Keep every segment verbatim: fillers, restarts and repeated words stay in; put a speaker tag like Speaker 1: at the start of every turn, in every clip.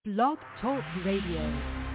Speaker 1: Blog Talk Radio.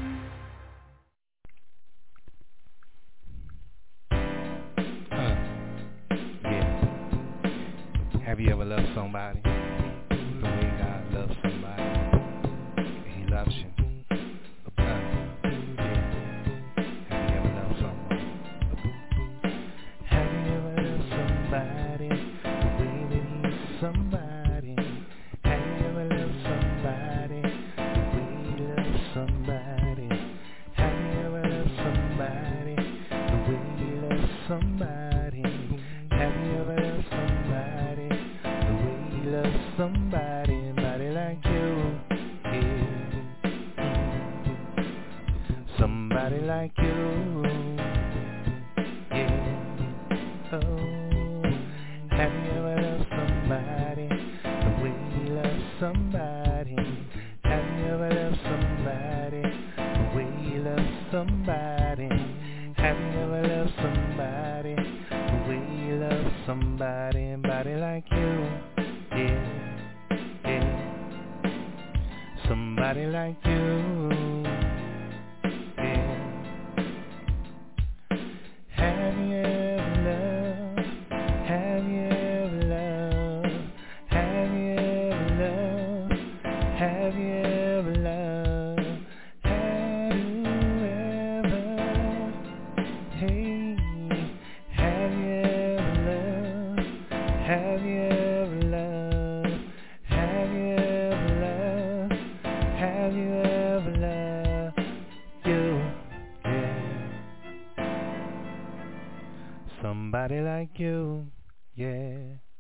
Speaker 2: Uh, yeah. Have you ever loved somebody the way God loves somebody? He loves you. Uh, yeah. Have you ever loved someone? Have you ever loved somebody the way that he loves somebody? Have you ever loved somebody the way he loves somebody? Have you ever loved somebody the way he loves somebody? Have you ever loved somebody the way he loves somebody? Somebody like you, yeah. Somebody like you, yeah. Oh, have you ever loved somebody the way he loves somebody? Have you ever loved somebody the way he loves somebody? Have you ever loved somebody the way he loves somebody? Somebody like you, yeah, yeah. Somebody like you, yeah. Have you ever loved? Have you ever loved? Have you ever loved? Have you ever loved? Have you ever? Hey, have you ever loved? Have you ever loved? Have you ever loved? Have you ever loved you? Yeah. Somebody like you, yeah.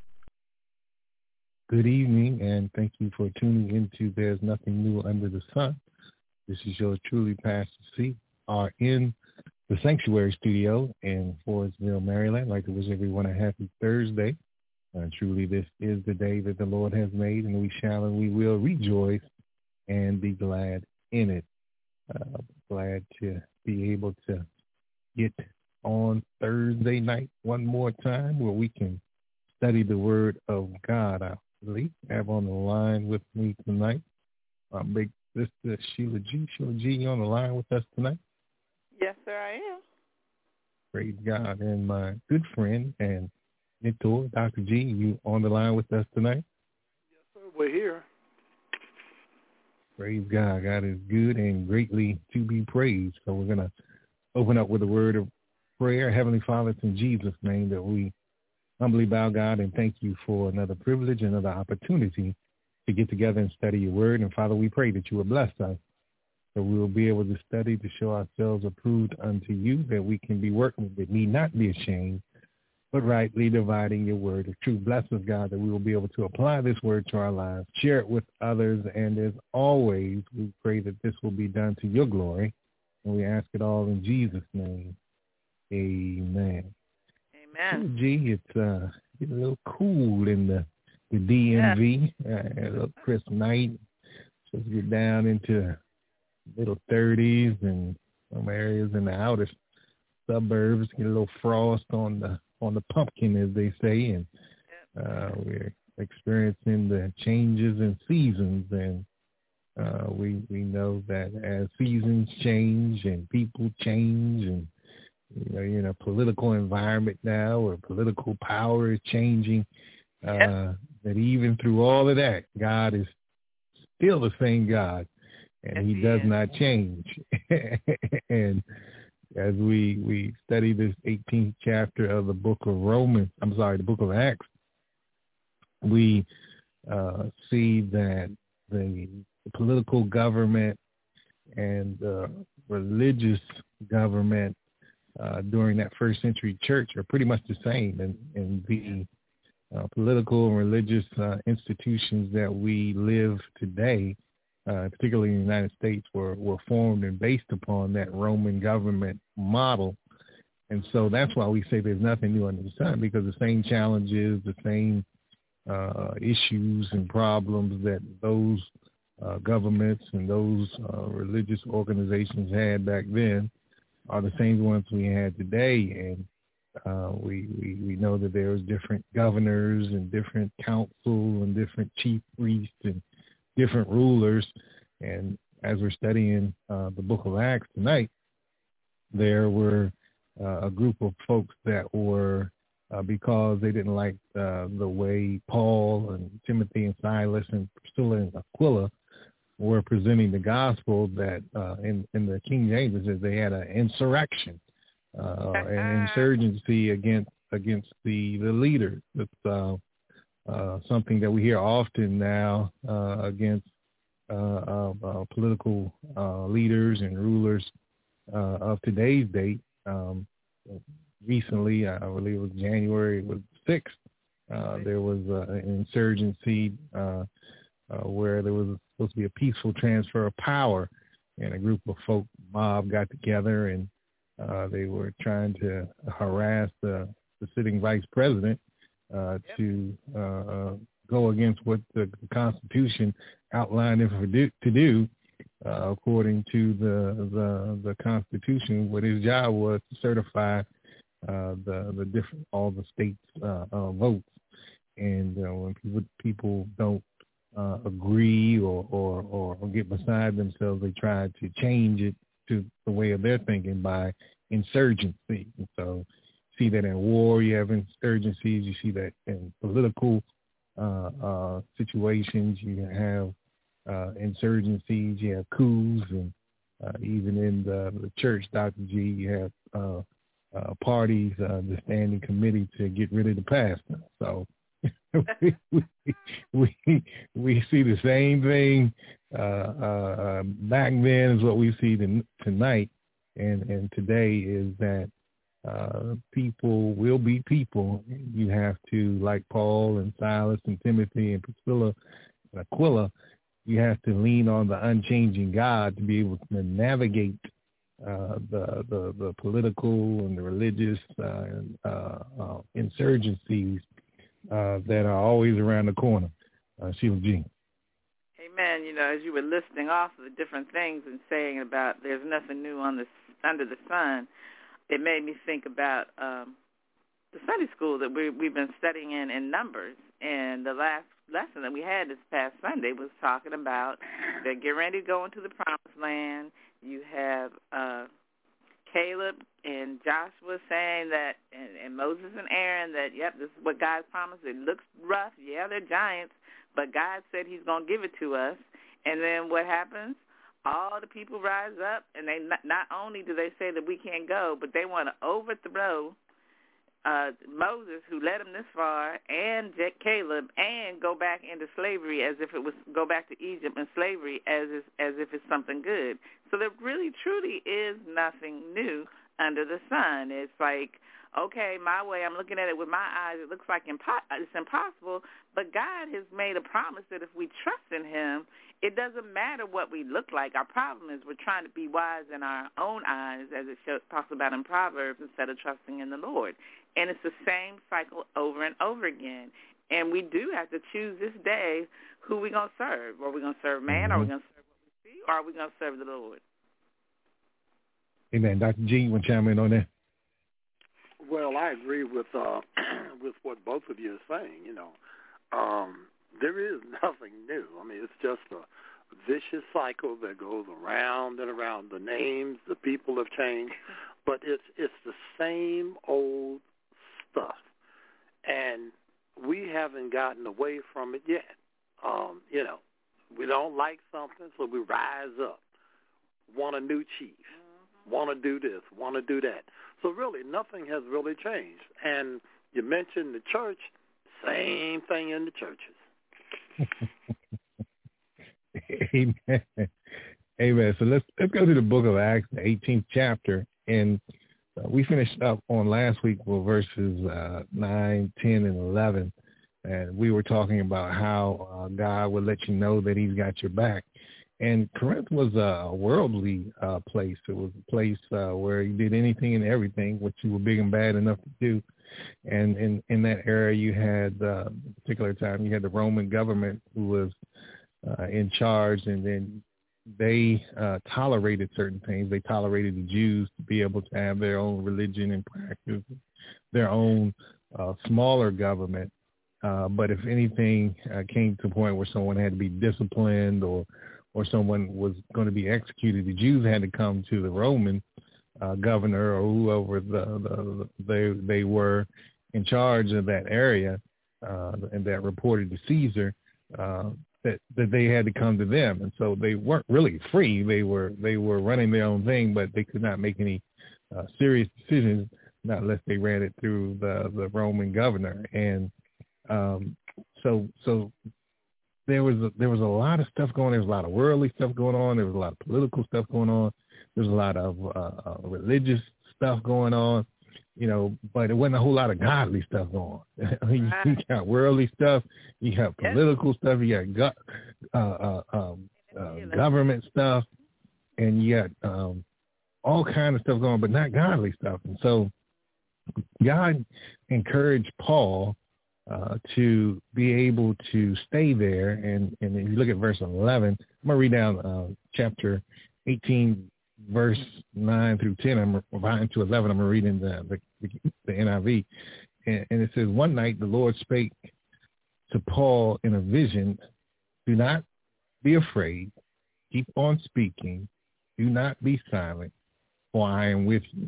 Speaker 3: Good evening, and thank you for tuning into There's Nothing New Under the Sun. This is yours truly, Pastor C, are in the Sanctuary Studio in Forestville, Maryland. I'd like to wish everyone a happy Thursday. Uh, truly, this is the day that the Lord has made, and we shall and we will rejoice and be glad in it. Uh, glad to be able to get on Thursday night one more time where we can study the Word of God. I believe I have on the line with me tonight my big sister Sheila G. Sheila G, you on the line with us tonight?
Speaker 4: Yes, sir, I am.
Speaker 3: Praise God. And my good friend and mentor, Doctor G, you on the line with us tonight?
Speaker 5: Yes, sir, we're here.
Speaker 3: Praise God. God is good and greatly to be praised. So we're going to open up with a word of prayer. Heavenly Father, it's in Jesus' name that we humbly bow, God, and thank you for another privilege, another opportunity to get together and study your word. And, Father, we pray that you will bless us, that we will be able to study to show ourselves approved unto you, that we can be working, that need not be ashamed, but rightly dividing your word of truth. Bless us, God, that we will be able to apply this word to our lives, share it with others, and as always, we pray that this will be done to your glory, and we ask it all in Jesus' name. Amen.
Speaker 4: Amen.
Speaker 3: Gee, it's uh, getting a little cool in the the D M V. Yeah. Uh, a little crisp night. Supposed to get down into middle thirties, and some areas in the outer suburbs get a little frost on the on the pumpkin, as they say, and uh, we're experiencing the changes in seasons, and uh, we we know that as seasons change and people change, and you know, you're in a political environment now where political power is changing, uh,
Speaker 4: yep.
Speaker 3: that even through all of that, God is still the same God, and
Speaker 4: yes,
Speaker 3: he,
Speaker 4: he
Speaker 3: does
Speaker 4: is.
Speaker 3: not change. And as we, we study this eighteenth chapter of the book of Romans, I'm sorry, the book of Acts, we uh, see that the, the political government and the religious government Uh, during that first century church are pretty much the same, and, and the uh, political and religious uh, institutions that we live today, uh, particularly in the United States, were, were formed and based upon that Roman government model. And so that's why we say there's nothing new under the sun, because the same challenges, the same uh, issues and problems that those uh, governments and those uh, religious organizations had back then are the same ones we had today. And uh, we, we, we know that there's different governors and different council and different chief priests and different rulers. And as we're studying uh, the book of Acts tonight, there were uh, a group of folks that were, uh, because they didn't like uh, the way Paul and Timothy and Silas and Priscilla and Aquila were presenting the gospel, that uh, in, in the King James it says they had an insurrection, uh, an insurgency against against the, the leaders. It's uh, uh, something that we hear often now uh, against uh, uh, uh, political uh, leaders and rulers uh, of today's date. Um, recently, I believe it was January sixth, uh, there was uh, an insurgency uh, uh, where there was supposed to be a peaceful transfer of power, and a group of folk, mob, got together, and uh, they were trying to harass the, the sitting vice president uh, yep. to uh, go against what the Constitution outlined him for do, to do. Uh, according to the, the the Constitution, what his job was to certify uh, the the different all the states' uh, uh, votes, and uh, when people people don't uh, agree or, or or get beside themselves, they try to change it to the way of their thinking by insurgency. And so, you see that in war, you have insurgencies. You see that in political uh, uh, situations, you have Uh, insurgencies, you have coups, and uh, even in the, the church, Doctor G, you have uh, uh, parties, uh, the standing committee to get rid of the pastor. So we, we we see the same thing uh, uh, back then as what we see the, tonight, and and today is that uh, people will be people. You have to, like Paul and Silas and Timothy and Priscilla and Aquila, you have to lean on the unchanging God to be able to navigate uh, the, the the political and the religious uh, uh, uh, insurgencies uh, that are always around the corner. Uh, Sheila G.
Speaker 4: Amen. You know, as you were listing off the different things and saying about there's nothing new on the under the sun, it made me think about um, the Sunday school that we, we've been studying in in Numbers, and the last lesson that we had this past Sunday was talking about that get ready to go into the promised land. You have uh, Caleb and Joshua saying that, and, and Moses and Aaron, that, yep, this is what God promised. It looks rough. Yeah, they're giants, but God said he's going to give it to us. And then what happens? All the people rise up, and they not, not only do they say that we can't go, but they want to overthrow Uh, Moses, who led them this far, and J- Caleb, and go back into slavery as if it was go back to Egypt and slavery as is, as if it's something good. So there really, truly is nothing new under the sun. It's like, okay, my way, I'm looking at it with my eyes. It looks like impo- it's impossible, but God has made a promise that if we trust in him, it doesn't matter what we look like. Our problem is we're trying to be wise in our own eyes, as it shows, talks about in Proverbs, instead of trusting in the Lord. And it's the same cycle over and over again. And we do have to choose this day who we're going to serve. Are we going to serve man? Mm-hmm. Are we going to serve what we see? Or are we going to serve the Lord?
Speaker 3: Amen. Doctor G, you want to chime in on that?
Speaker 5: Well, I agree with uh, with what both of you are saying. You know, um, there is nothing new. I mean, it's just a vicious cycle that goes around and around. The names, the people have changed, but it's it's the same old stuff, and we haven't gotten away from it yet. Um, you know, we don't like something, so we rise up, want a new chief, mm-hmm. want to do this, want to do that. So really, nothing has really changed. And you mentioned the church, same thing in the churches.
Speaker 3: Amen. Amen. So let's let's go to the book of Acts, the eighteenth chapter, and uh, we finished up on last week with verses uh, nine, ten, and eleven, and we were talking about how uh, God would let you know that he's got your back. And Corinth was a worldly uh, place. It was a place uh, where you did anything and everything, what you were big and bad enough to do. And in, in that era, you had, uh, a particular time, you had the Roman government who was uh, in charge, and then they uh, tolerated certain things. They tolerated the Jews to be able to have their own religion and practice, their own uh, smaller government. Uh, but if anything uh, came to a point where someone had to be disciplined or or someone was going to be executed, the Jews had to come to the Roman uh, governor or whoever the, the, they they were in charge of that area, uh, and that reported to Caesar, uh, that that they had to come to them, and so they weren't really free. They were they were running their own thing, but they could not make any uh, serious decisions not unless they ran it through the the Roman governor. And um, so so there was a, there was a lot of stuff going on. There was a lot of worldly stuff going on. There was a lot of political stuff going on. There was a lot of uh, uh, religious stuff going on, you know, but it wasn't a whole lot of godly stuff going on. I mean, right. You got worldly stuff, you have political yes. stuff, you got go- uh, uh, um, uh, government stuff, and you got um, all kinds of stuff going on, but not godly stuff. And so God encouraged Paul uh, to be able to stay there. And, and if you look at verse eleven, I'm going to read down uh, chapter eighteen, verse nine through ten. I'm reading to eleven. I'm reading the, the, the N I V. And, and it says, one night the Lord spake to Paul in a vision, do not be afraid. Keep on speaking. Do not be silent, for I am with you.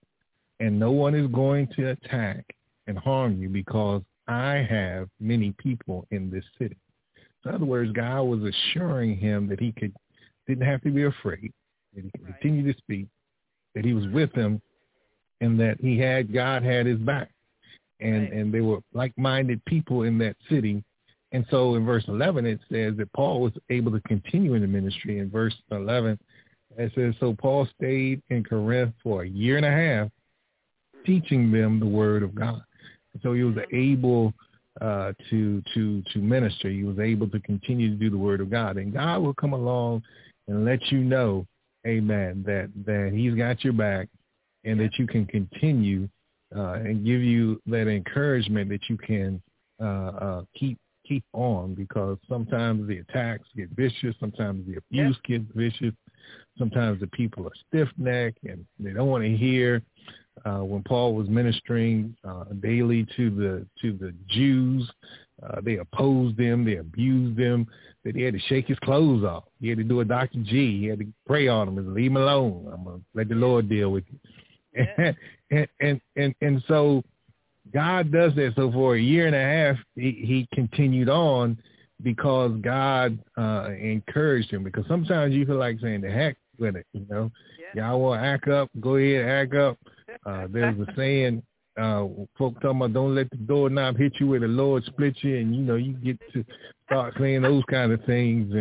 Speaker 3: And no one is going to attack and harm you because I have many people in this city. So in other words, God was assuring him that he could didn't have to be afraid, that he could right. continue to speak, that he was with him, and that he had God had his back. And right. and they were like-minded people in that city. And so in verse eleven, it says that Paul was able to continue in the ministry. In verse eleven, it says, so Paul stayed in Corinth for a year and a half, teaching them the word of God. And so he was able uh, to to to minister. He was able to continue to do the word of God. And God will come along and let you know, amen, that, that he's got your back and that you can continue uh, and give you that encouragement that you can uh, uh, keep keep on, because sometimes the attacks get vicious. Sometimes the abuse yeah. gets vicious. Sometimes the people are stiff-necked and they don't want to hear. Uh, when Paul was ministering uh, daily to the to the Jews, uh, they opposed them, they abused them, that he had to shake his clothes off. He had to do a Doctor G. He had to pray on him and leave him alone. I'm gonna let the Lord deal with you. Yeah. and, and and and so God does that. So for a year and a half, he, he continued on because God uh, encouraged him. Because sometimes you feel like saying, the heck with it, you know. Yeah. Y'all want to act up, go ahead, act up. Uh, there's a saying, uh, folk talking about don't let the doorknob hit you where the Lord split you, and, you know, you get to start saying those kind of things.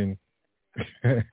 Speaker 3: And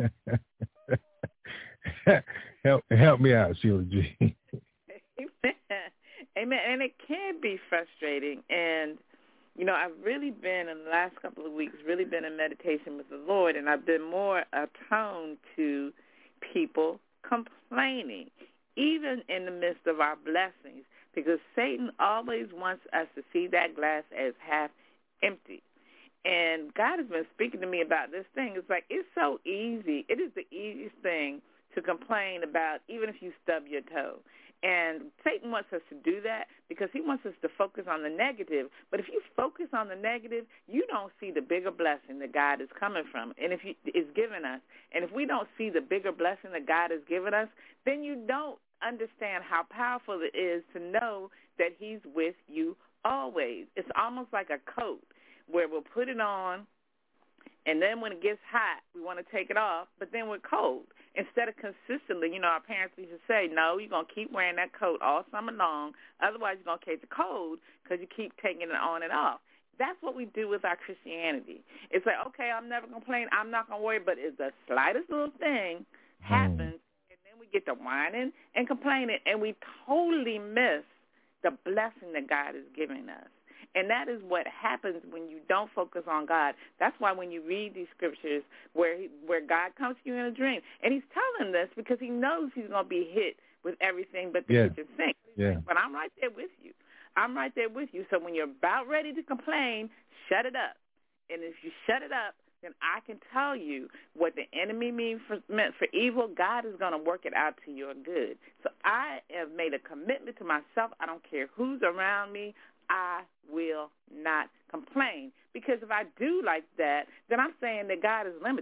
Speaker 3: help help me out, Sheila G.
Speaker 4: Amen. Amen. And it can be frustrating. And, you know, I've really been, in the last couple of weeks, really been in meditation with the Lord, and I've been more attuned to people complaining, even in the midst of our blessings, because Satan always wants us to see that glass as half empty. And God has been speaking to me about this thing. It's like, it's so easy. It is the easiest thing to complain about, even if you stub your toe. And Satan wants us to do that because he wants us to focus on the negative. But if you focus on the negative, you don't see the bigger blessing that God is coming from and if you, is giving us. And if we don't see the bigger blessing that God has given us, then you don't understand how powerful it is to know that he's with you always. It's almost like a coat where we'll put it on, and then when it gets hot, we want to take it off, but then we're cold. Instead of consistently, you know, our parents used to say, no, you're going to keep wearing that coat all summer long, otherwise you're going to catch a cold because you keep taking it on and off. That's what we do with our Christianity. It's like, okay, I'm never going to complain, I'm not going to worry, but if the slightest little thing happens, and then we get to whining and complaining, and we totally miss the blessing that God is giving us. And that is what happens when you don't focus on God. That's why when you read these scriptures where he, where God comes to you in a dream, and he's telling this because he knows he's going to be hit with everything but the
Speaker 3: yeah.
Speaker 4: kitchen sink.
Speaker 3: Yeah.
Speaker 4: But I'm right there with you. I'm right there with you. So when you're about ready to complain, shut it up. And if you shut it up, then I can tell you what the enemy means for, meant for evil, God is going to work it out to your good. So I have made a commitment to myself. I don't care who's around me. I will not complain. Because if I do like that, then I'm saying that God is limited.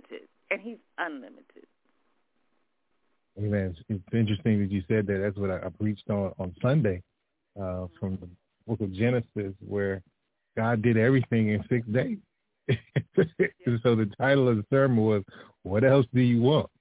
Speaker 4: and he's unlimited.
Speaker 3: Amen. It's, it's interesting that you said that. That's what I, I preached on on Sunday uh, from the book of Genesis, where God did everything in six days. And so the title of the sermon was, "What else do you want?"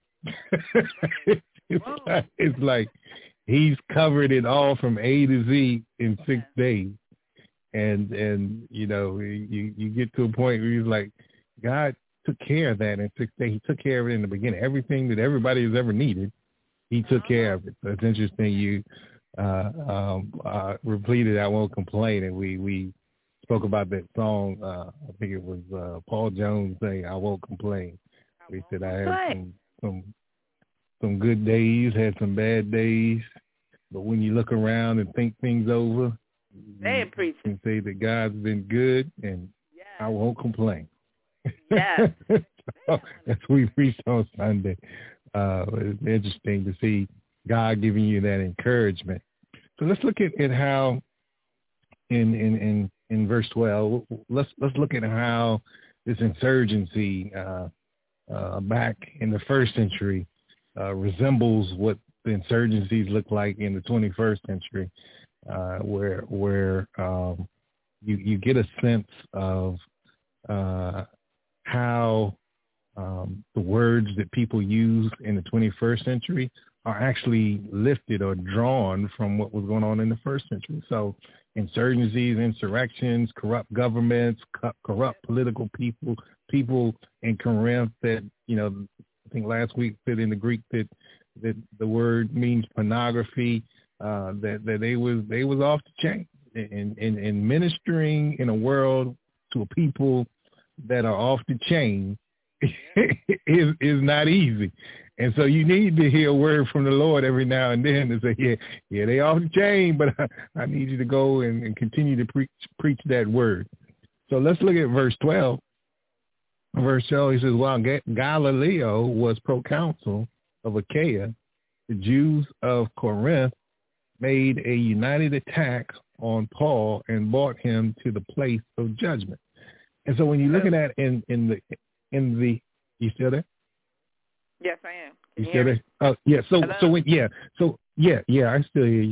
Speaker 3: it's, like, it's like he's covered it all from A to Z in six days. And, and you know, you, you get to a point where he's like, God took care of that in six days. He took care of it in the beginning. Everything that everybody has ever needed, he took care of it. So it's interesting you uh, um, uh, repleted, I won't complain. And we, we spoke about that song. Uh, I think it was uh, Paul Jones saying, "I won't complain." He said, I had some, some, some good days, had some bad days. But when you look around and think things over,
Speaker 4: they
Speaker 3: you can say that God's been good, and yes. I won't complain.
Speaker 4: Yes.
Speaker 3: So that's what we preached on Sunday. Uh, it's interesting to see God giving you that encouragement. So let's look at, at how in, in, in, in verse twelve, let's let's look at how this insurgency uh, uh, back in the first century uh, resembles what the insurgencies look like in the twenty-first century. Uh, where where um, you you get a sense of uh, how um, the words that people use in the twenty-first century are actually lifted or drawn from what was going on in the first century. So insurgencies, insurrections, corrupt governments, co- corrupt political people, people in Corinth that, you know, I think last week said in the Greek that that the word means pornography. Uh, that, that they was they was off the chain and, and, and ministering in a world to a people that are off the chain is is not easy. And so you need to hear a word from the Lord every now and then to say, yeah, yeah, they off the chain, but I, I need you to go and, and continue to preach preach that word. So let's look at verse twelve. Verse twelve, he says, while Galileo was proconsul of Achaia, the Jews of Corinth made a united attack on Paul and brought him to the place of judgment. And so when you look at that in, in the, in the, you still there?
Speaker 4: Yes, I am. Can
Speaker 3: you,
Speaker 4: you
Speaker 3: still
Speaker 4: hear
Speaker 3: there? Oh, yeah. So,
Speaker 4: Hello?
Speaker 3: so when, yeah, so yeah, yeah, I still hear you.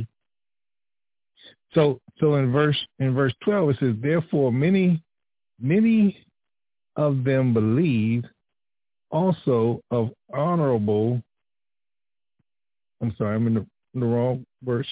Speaker 3: So, so in verse, in verse twelve, it says, therefore many, many of them believed also of honorable, I'm sorry, I'm in the, in the wrong verse.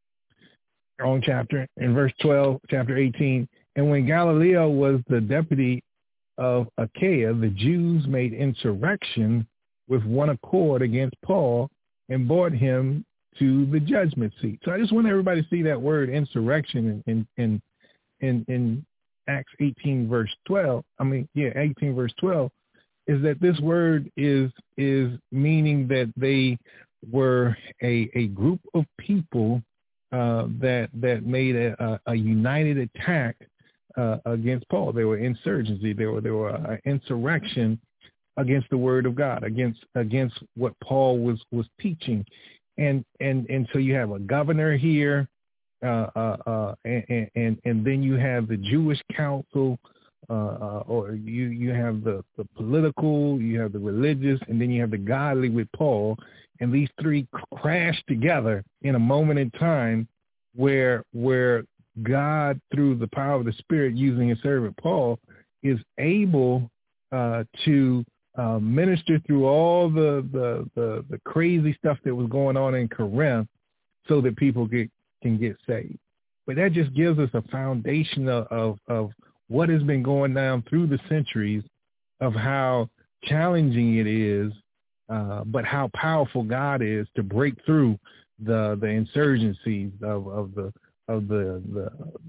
Speaker 3: Wrong chapter, in verse twelve, chapter eighteen. And when Galileo was the deputy of Achaia, the Jews made insurrection with one accord against Paul and brought him to the judgment seat. So I just want everybody to see that word insurrection in in in, in Acts eighteen, verse twelve. I mean, yeah, eighteen, verse twelve, is that this word is is meaning that they were a, a group of people Uh, that that made a, a, a united attack uh, against Paul. They were insurgency. They were they were an insurrection against the word of God, against against what Paul was was teaching, and and and so you have a governor here, uh, uh, uh, and, and and then you have the Jewish council, uh, uh, or you you have the the political, you have the religious, and then you have the godly with Paul. And these three crash together in a moment in time where where God, through the power of the Spirit, using his servant Paul, is able uh, to uh, minister through all the, the, the, the crazy stuff that was going on in Corinth so that people get, can get saved. But that just gives us a foundation of, of, of what has been going down through the centuries of how challenging it is, Uh, but how powerful God is to break through the the insurgencies of, of the of the, the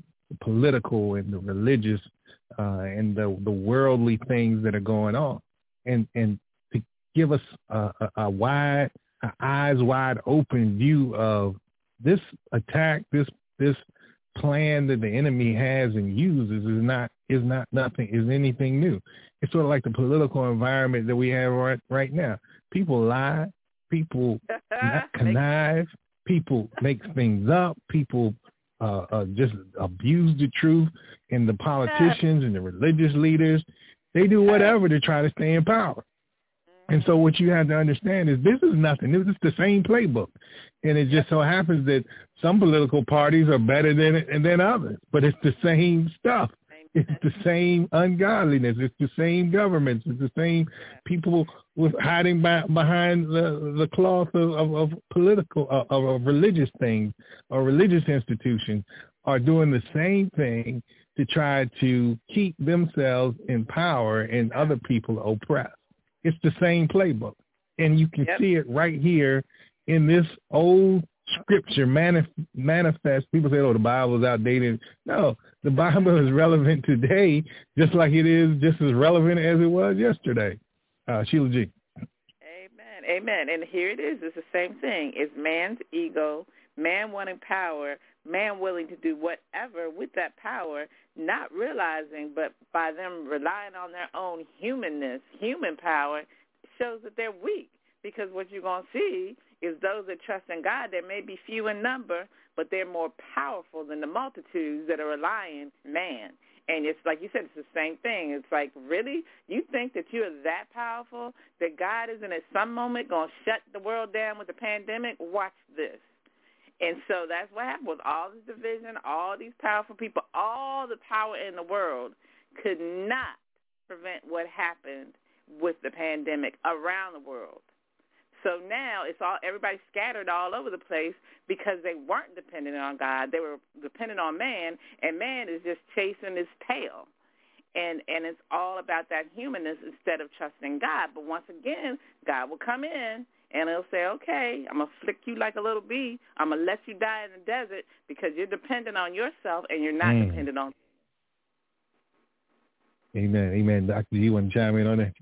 Speaker 3: political and the religious uh, and the, the worldly things that are going on, and and to give us a, a, a wide, a eyes wide open view of this attack, this this plan that the enemy has and uses is not is not nothing is anything new. It's sort of like the political environment that we have right right now. People lie, people connive, people make things up, people uh, uh, just abuse the truth, and the politicians and the religious leaders, they do whatever to try to stay in power. And so what you have to understand is this is nothing. This is the same playbook. And it just so happens that some political parties are better than than others, but it's the same stuff. It's the same ungodliness. It's the same governments. It's the same people with hiding by, behind the, the cloth of, of, of political, of, of religious things or religious institutions are doing the same thing to try to keep themselves in power and other people oppressed. It's the same playbook. And you can yep. see it right here in this old scripture manif- manifest. People say, oh, the Bible is outdated. No, the Bible is relevant today just like it is just as relevant as it was yesterday. Uh, Sheila G.
Speaker 4: Amen. Amen. And here it is. It's the same thing. It's man's ego, man wanting power, man willing to do whatever with that power, not realizing, but by them relying on their own humanness, human power, shows that they're weak. Because what you're going to see is those that trust in God, they may be few in number, but they're more powerful than the multitudes that are relying man. And it's like you said, it's the same thing. It's like, really? You think that you're that powerful, that God isn't at some moment going to shut the world down with the pandemic? Watch this. And so that's what happened with all this division, all these powerful people, all the power in the world could not prevent what happened with the pandemic around the world. So now it's all everybody scattered all over the place because they weren't dependent on God. They were dependent on man, and man is just chasing his tail. And and it's all about that humanness instead of trusting God. But once again, God will come in, and he'll say, okay, I'm going to flick you like a little bee. I'm going to let you die in the desert because you're dependent on yourself and you're not mm. dependent on
Speaker 3: Amen. Amen. Doctor, you want to chime in on that?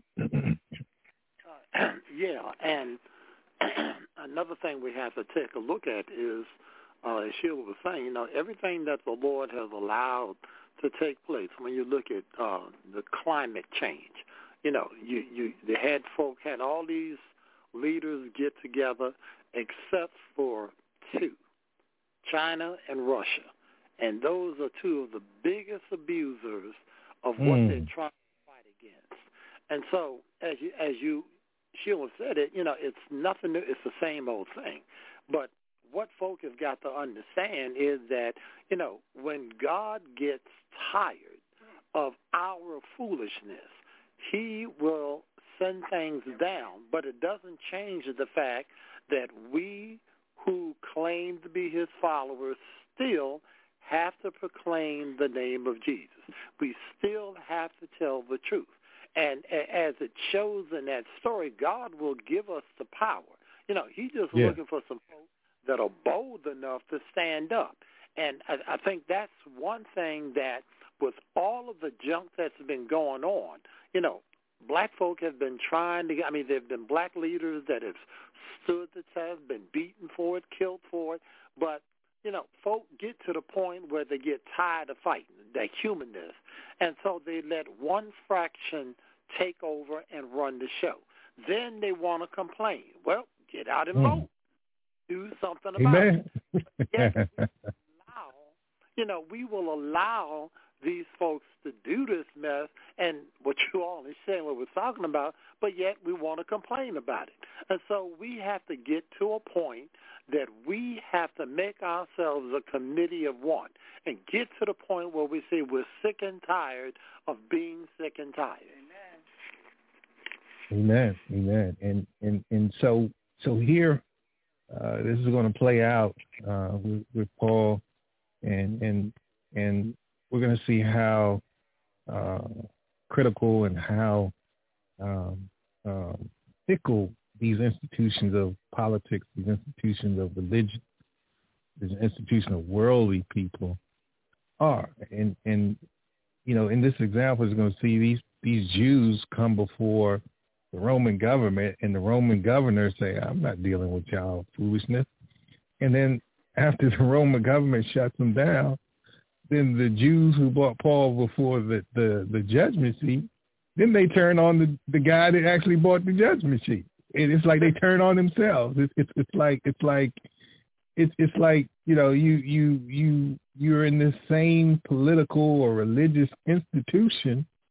Speaker 5: uh, yeah, and another thing we have to take a look at is, uh, as Sheila was saying, you know, everything that the Lord has allowed to take place. When you look at uh, the climate change, you know, you, you they had folk had all these leaders get together except for two, China and Russia. And those are two of the biggest abusers of what mm. they're trying to fight against. And so, as you, as you, Sheila said it, you know, it's nothing new. It's the same old thing. But what folk have got to understand is that, you know, when God gets tired of our foolishness, he will send things down. But it doesn't change the fact that we who claim to be his followers still have to proclaim the name of Jesus. We still have to tell the truth. And as it shows in that story, God will give us the power. You know, he's just yeah. looking for some folks that are bold enough to stand up. And I, I think that's one thing that with all of the junk that's been going on, you know, black folk have been trying to, I mean, there have been black leaders that have stood the test, been beaten for it, killed for it, but you know, folk get to the point where they get tired of fighting, that humanness, and so they let one fraction take over and run the show. Then they want to complain. Well, get out and mm. vote. Do something about
Speaker 3: Amen.
Speaker 5: it. Yes, allow, you know, we will allow these folks to do this mess and what you all are saying, what we're talking about, but yet we want to complain about it. And so we have to get to a point that we have to make ourselves a committee of one and get to the point where we say we're sick and tired of being sick and tired.
Speaker 3: Amen. Amen. And and, and so so here, uh, this is going to play out uh, with, with Paul, and and and we're going to see how uh, critical and how um, um, fickle these institutions of politics, these institutions of religion, these institutions of worldly people are. And, and you know, in this example, we're going to see these, these Jews come before the Roman government, and the Roman governor say, I'm not dealing with y'all foolishness. And then after the Roman government shuts them down, then the Jews who brought Paul before the, the, the judgment seat, then they turn on the, the guy that actually bought the judgment seat. And it's like they turn on themselves. It's it's it's like it's like it's it's like you know you you you you're in this same political or religious institution,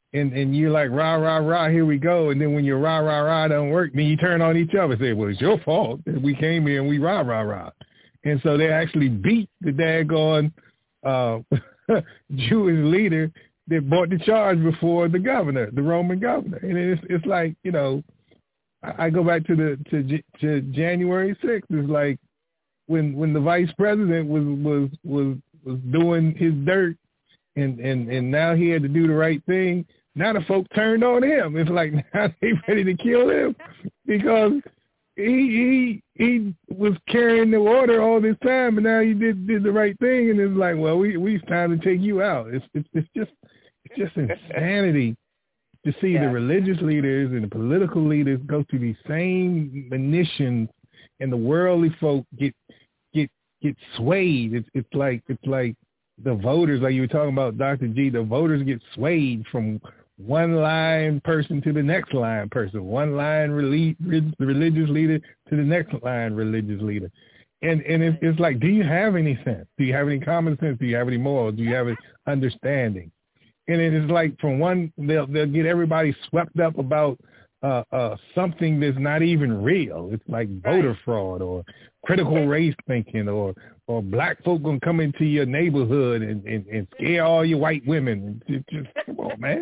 Speaker 3: and, and you're like, rah, rah, rah, here we go. And then when your rah, rah, rah don't work, then you turn on each other and say, well, it's your fault that we came here and we rah, rah, rah. And so they actually beat the daggone uh, Jewish leader that brought the charge before the governor, the Roman governor. And it's it's like, you know, I, I go back to the to, to January sixth. It's like when when the vice president was was was, was doing his dirt, and, and, and now he had to do the right thing. Now the folk turned on him. It's like now they ready to kill him because he he he was carrying the order all this time, and now he did did the right thing, and it's like, well, we we it's time to take you out. It's it's, it's just it's just insanity to see yeah. the religious leaders and the political leaders go through these same munitions, and the worldly folk get get get swayed. It's it's like it's like the voters, like you were talking about, Doctor G. The voters get swayed from one line person to the next line person, one line relig- religious leader to the next line religious leader. And and it's, it's like, do you have any sense? Do you have any common sense? Do you have any morals? Do you have any understanding? And it is like from one, they'll, they'll get everybody swept up about uh, uh, something that's not even real. It's like voter right. fraud or critical race thinking or or black folk going to come into your neighborhood and, and, and scare all your white women. It's just, come on, man.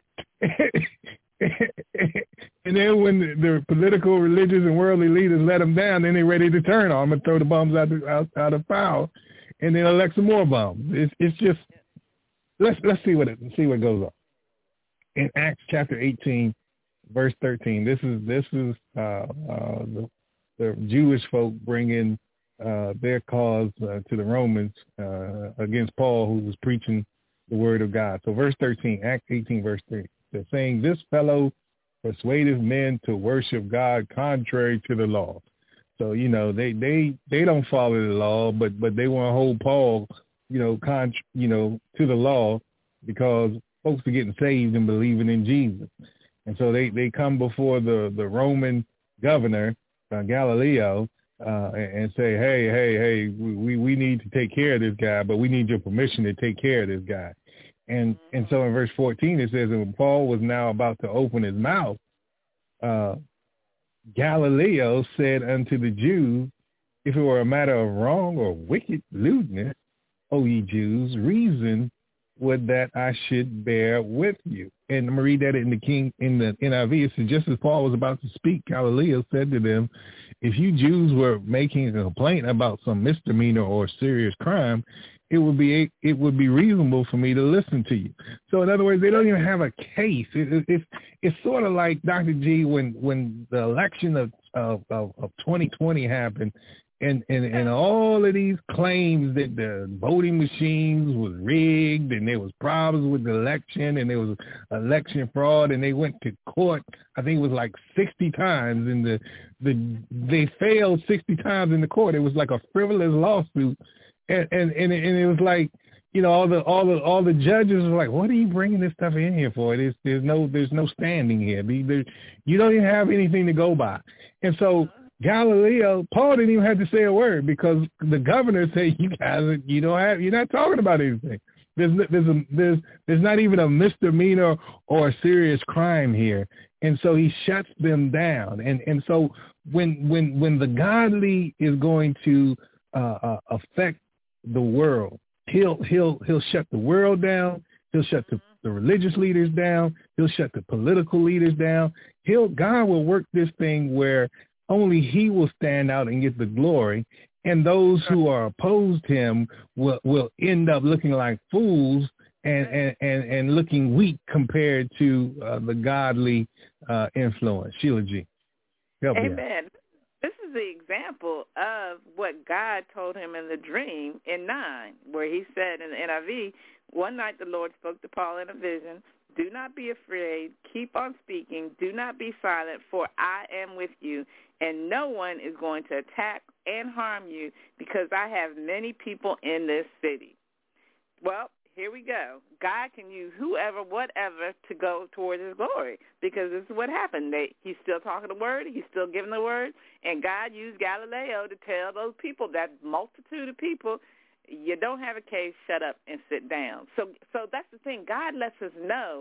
Speaker 3: And then when the, the political, religious, and worldly leaders let them down, then they're ready to turn on them and throw the bombs out, the, out, out of power, and then elect some more bombs. It's, it's just let's let's see what it, see what goes on in Acts chapter eighteen, verse thirteen. This is this is uh, uh, the, the Jewish folk bringing uh, their cause uh, to the Romans uh, against Paul, who was preaching the word of God. So verse thirteen, Acts eighteen, verse three. They're saying, this fellow persuadeth men to worship God contrary to the law. So, you know, they, they, they don't follow the law, but, but they want to hold Paul, you know, con, you know, to the law because folks are getting saved and believing in Jesus. And so they, they come before the, the Roman governor, uh, Galileo, uh, and, and say, hey, hey, hey, we, we need to take care of this guy, but we need your permission to take care of this guy. And and so in verse fourteen, it says, when Paul was now about to open his mouth, uh, Galileo said unto the Jews, if it were a matter of wrong or wicked lewdness, O ye Jews, reason would that I should bear with you. And I'm going to read that in the King, in the N I V. It says, just as Paul was about to speak, Galileo said to them, if you Jews were making a complaint about some misdemeanor or serious crime, it would be it would be reasonable for me to listen to you. So in other words, they don't even have a case. It, it, it's it's sort of like, Doctor G, when when the election of of, of, of twenty twenty happened, and, and and all of these claims that the voting machines was rigged and there was problems with the election and there was election fraud, and they went to court. I think it was like sixty times, and the the they failed sixty times in the court. It was like a frivolous lawsuit. And, and and and it was like, you know, all the all the all the judges were like, what are you bringing this stuff in here for? There's there's no there's no standing here. There, you don't even have anything to go by. And so Galileo, Paul didn't even have to say a word because the governor said, you guys, you don't have, you're not talking about anything. There's there's a, there's there's not even a misdemeanor or a serious crime here. And so he shuts them down. And and so when when when the godly is going to uh, uh, affect the world, he'll he'll he'll shut the world down. He'll shut the, the religious leaders down. He'll shut the political leaders down. He'll God will work this thing where only he will stand out and get the glory, and those who are opposed him will will end up looking like fools and and and, and looking weak compared to uh, the godly uh, influence. Sheila G. Help me out.
Speaker 4: Amen. This is the example of what God told him in the dream in nine, where he said in the N I V, one night the Lord spoke to Paul in a vision, do not be afraid, keep on speaking, do not be silent, for I am with you, and no one is going to attack and harm you because I have many people in this city. Well, here we go. God can use whoever, whatever, to go towards his glory, because this is what happened. They, he's still talking the word. He's still giving the word. And God used Galileo to tell those people, that multitude of people, you don't have a case, shut up and sit down. So so that's the thing. God lets us know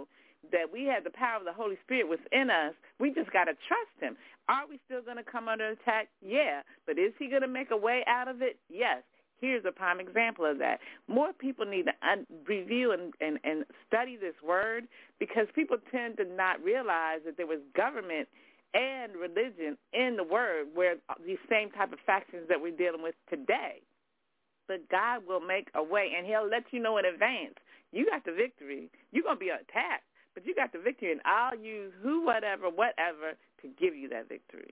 Speaker 4: that we have the power of the Holy Spirit within us. We just got to trust him. Are we still going to come under attack? Yeah. But is he going to make a way out of it? Yes. Here's a prime example of that. More people need to un- review and, and, and study this word, because people tend to not realize that there was government and religion in the word, where these same type of factions that we're dealing with today. But God will make a way, and he'll let you know in advance. You got the victory. You're going to be attacked, but you got the victory, and I'll use who, whatever, whatever to give you that victory.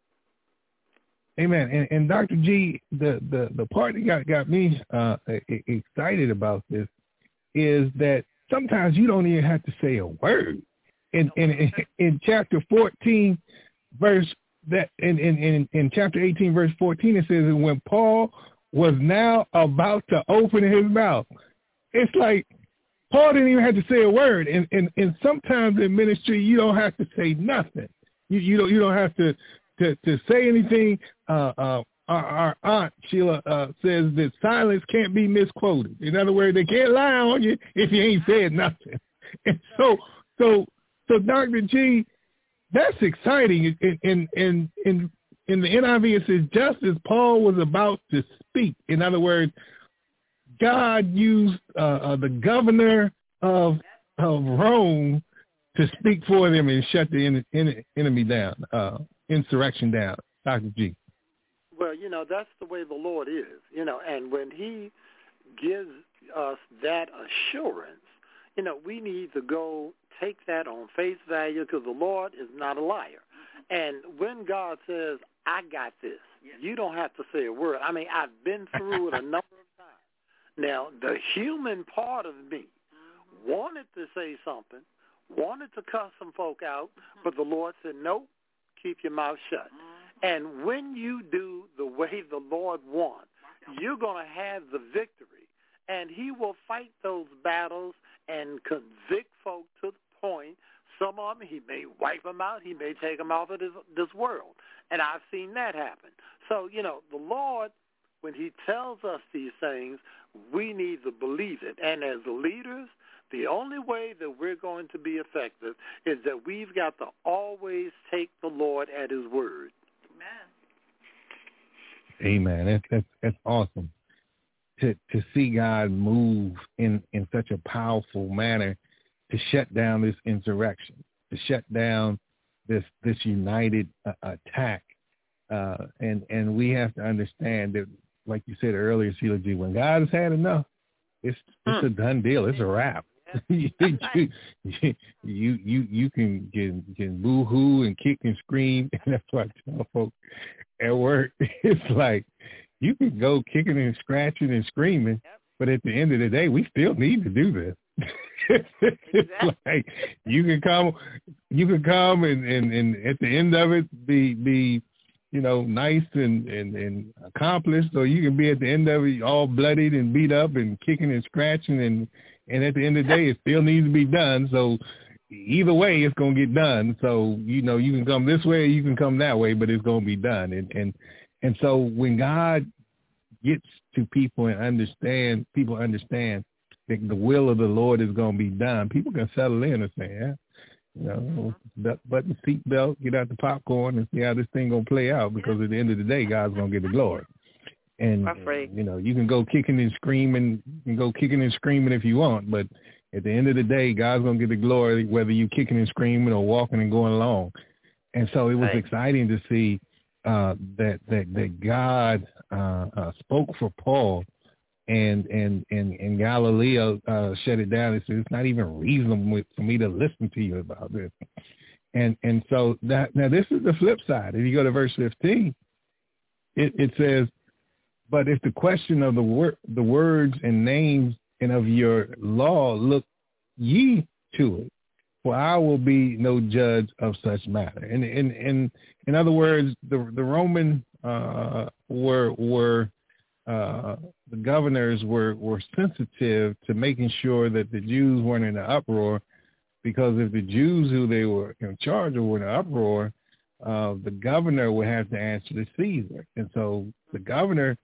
Speaker 3: Amen. And, and Doctor G, the, the, the part that got, got me uh, excited about this is that sometimes you don't even have to say a word. In in, in chapter fourteen, verse that in, in, in, in chapter eighteen, verse fourteen, it says, and when Paul was now about to open his mouth, it's like Paul didn't even have to say a word. And and, and sometimes in ministry, you don't have to say nothing. You you don't you don't have to to, to say anything. Uh, uh, our, our aunt Sheila uh, says that silence can't be misquoted. In other words, they can't lie on you if you ain't said nothing. And so so. So, Doctor G, that's exciting. In in in in, in the N I V, it says, just as Paul was about to speak. In other words, God used uh, uh, the governor of of Rome to speak for them and shut the en- en- enemy down, uh, insurrection down. Doctor G.
Speaker 5: Well, you know, that's the way the Lord is, you know, and when he gives us that assurance, you know, we need to go take that on face value, because the Lord is not a liar. And when God says, I got this, yes, you don't have to say a word. I mean, I've been through it a number of times. Now, the human part of me mm-hmm. wanted to say something, wanted to cuss some folk out, mm-hmm. but the Lord said, nope, keep your mouth shut. Mm-hmm. And when you do the way the Lord wants, you're going to have the victory. And he will fight those battles and convict folk to the point. Some of them, he may wipe them out. He may take them off of this, this world. And I've seen that happen. So, you know, the Lord, when he tells us these things, we need to believe it. And as leaders, the only way that we're going to be effective is that we've got to always take the Lord at his word.
Speaker 4: Amen.
Speaker 3: Amen. That's, that's, that's awesome. To, to see God move in, in such a powerful manner to shut down this insurrection, to shut down this this united uh, attack. Uh, and, and we have to understand that, like you said earlier, Sheila G., when God has had enough, it's it's mm. a done deal. It's a wrap. you, you, you you you can can, can boo-hoo and kick and scream. And that's why I tell folks at work, it's like, you can go kicking and scratching and screaming, yep. but at the end of the day, we still need to do this. It's
Speaker 4: exactly.
Speaker 3: like you can come, you can come, and, and, and at the end of it, be be, you know, nice and, and, and accomplished, or you can be at the end of it all bloodied and beat up and kicking and scratching, and and at the end of the day, it still needs to be done. So either way, it's gonna get done. So you know, you can come this way, or you can come that way, but it's gonna be done. And and and so when God gets to people and understand, people understand that the will of the Lord is going to be done, people can settle in and say, yeah, you know, button the seatbelt, get out the popcorn, and see how this thing going to play out, because at the end of the day, God's going to get the glory. And, and, you know, you can go kicking and screaming, you can go kicking and screaming if you want, but at the end of the day, God's going to get the glory, whether you kicking and screaming or walking and going along. And so it was right. exciting to see uh, that, that, that God uh, uh, spoke for Paul, and and and, and Galileo uh, shut it down. It said, it's not even reasonable for me to listen to you about this. And and so that now this is the flip side. If you go to verse fifteen, it, it says, but if the question of the wor- the words and names and of your law, look ye to it, for I will be no judge of such matter. And in in in other words, the the Roman uh, were were uh, the governors were, were sensitive to making sure that the Jews weren't in an uproar, because if the Jews who they were in charge of were in an uproar, uh, the governor would have to answer to Caesar. And so the governor,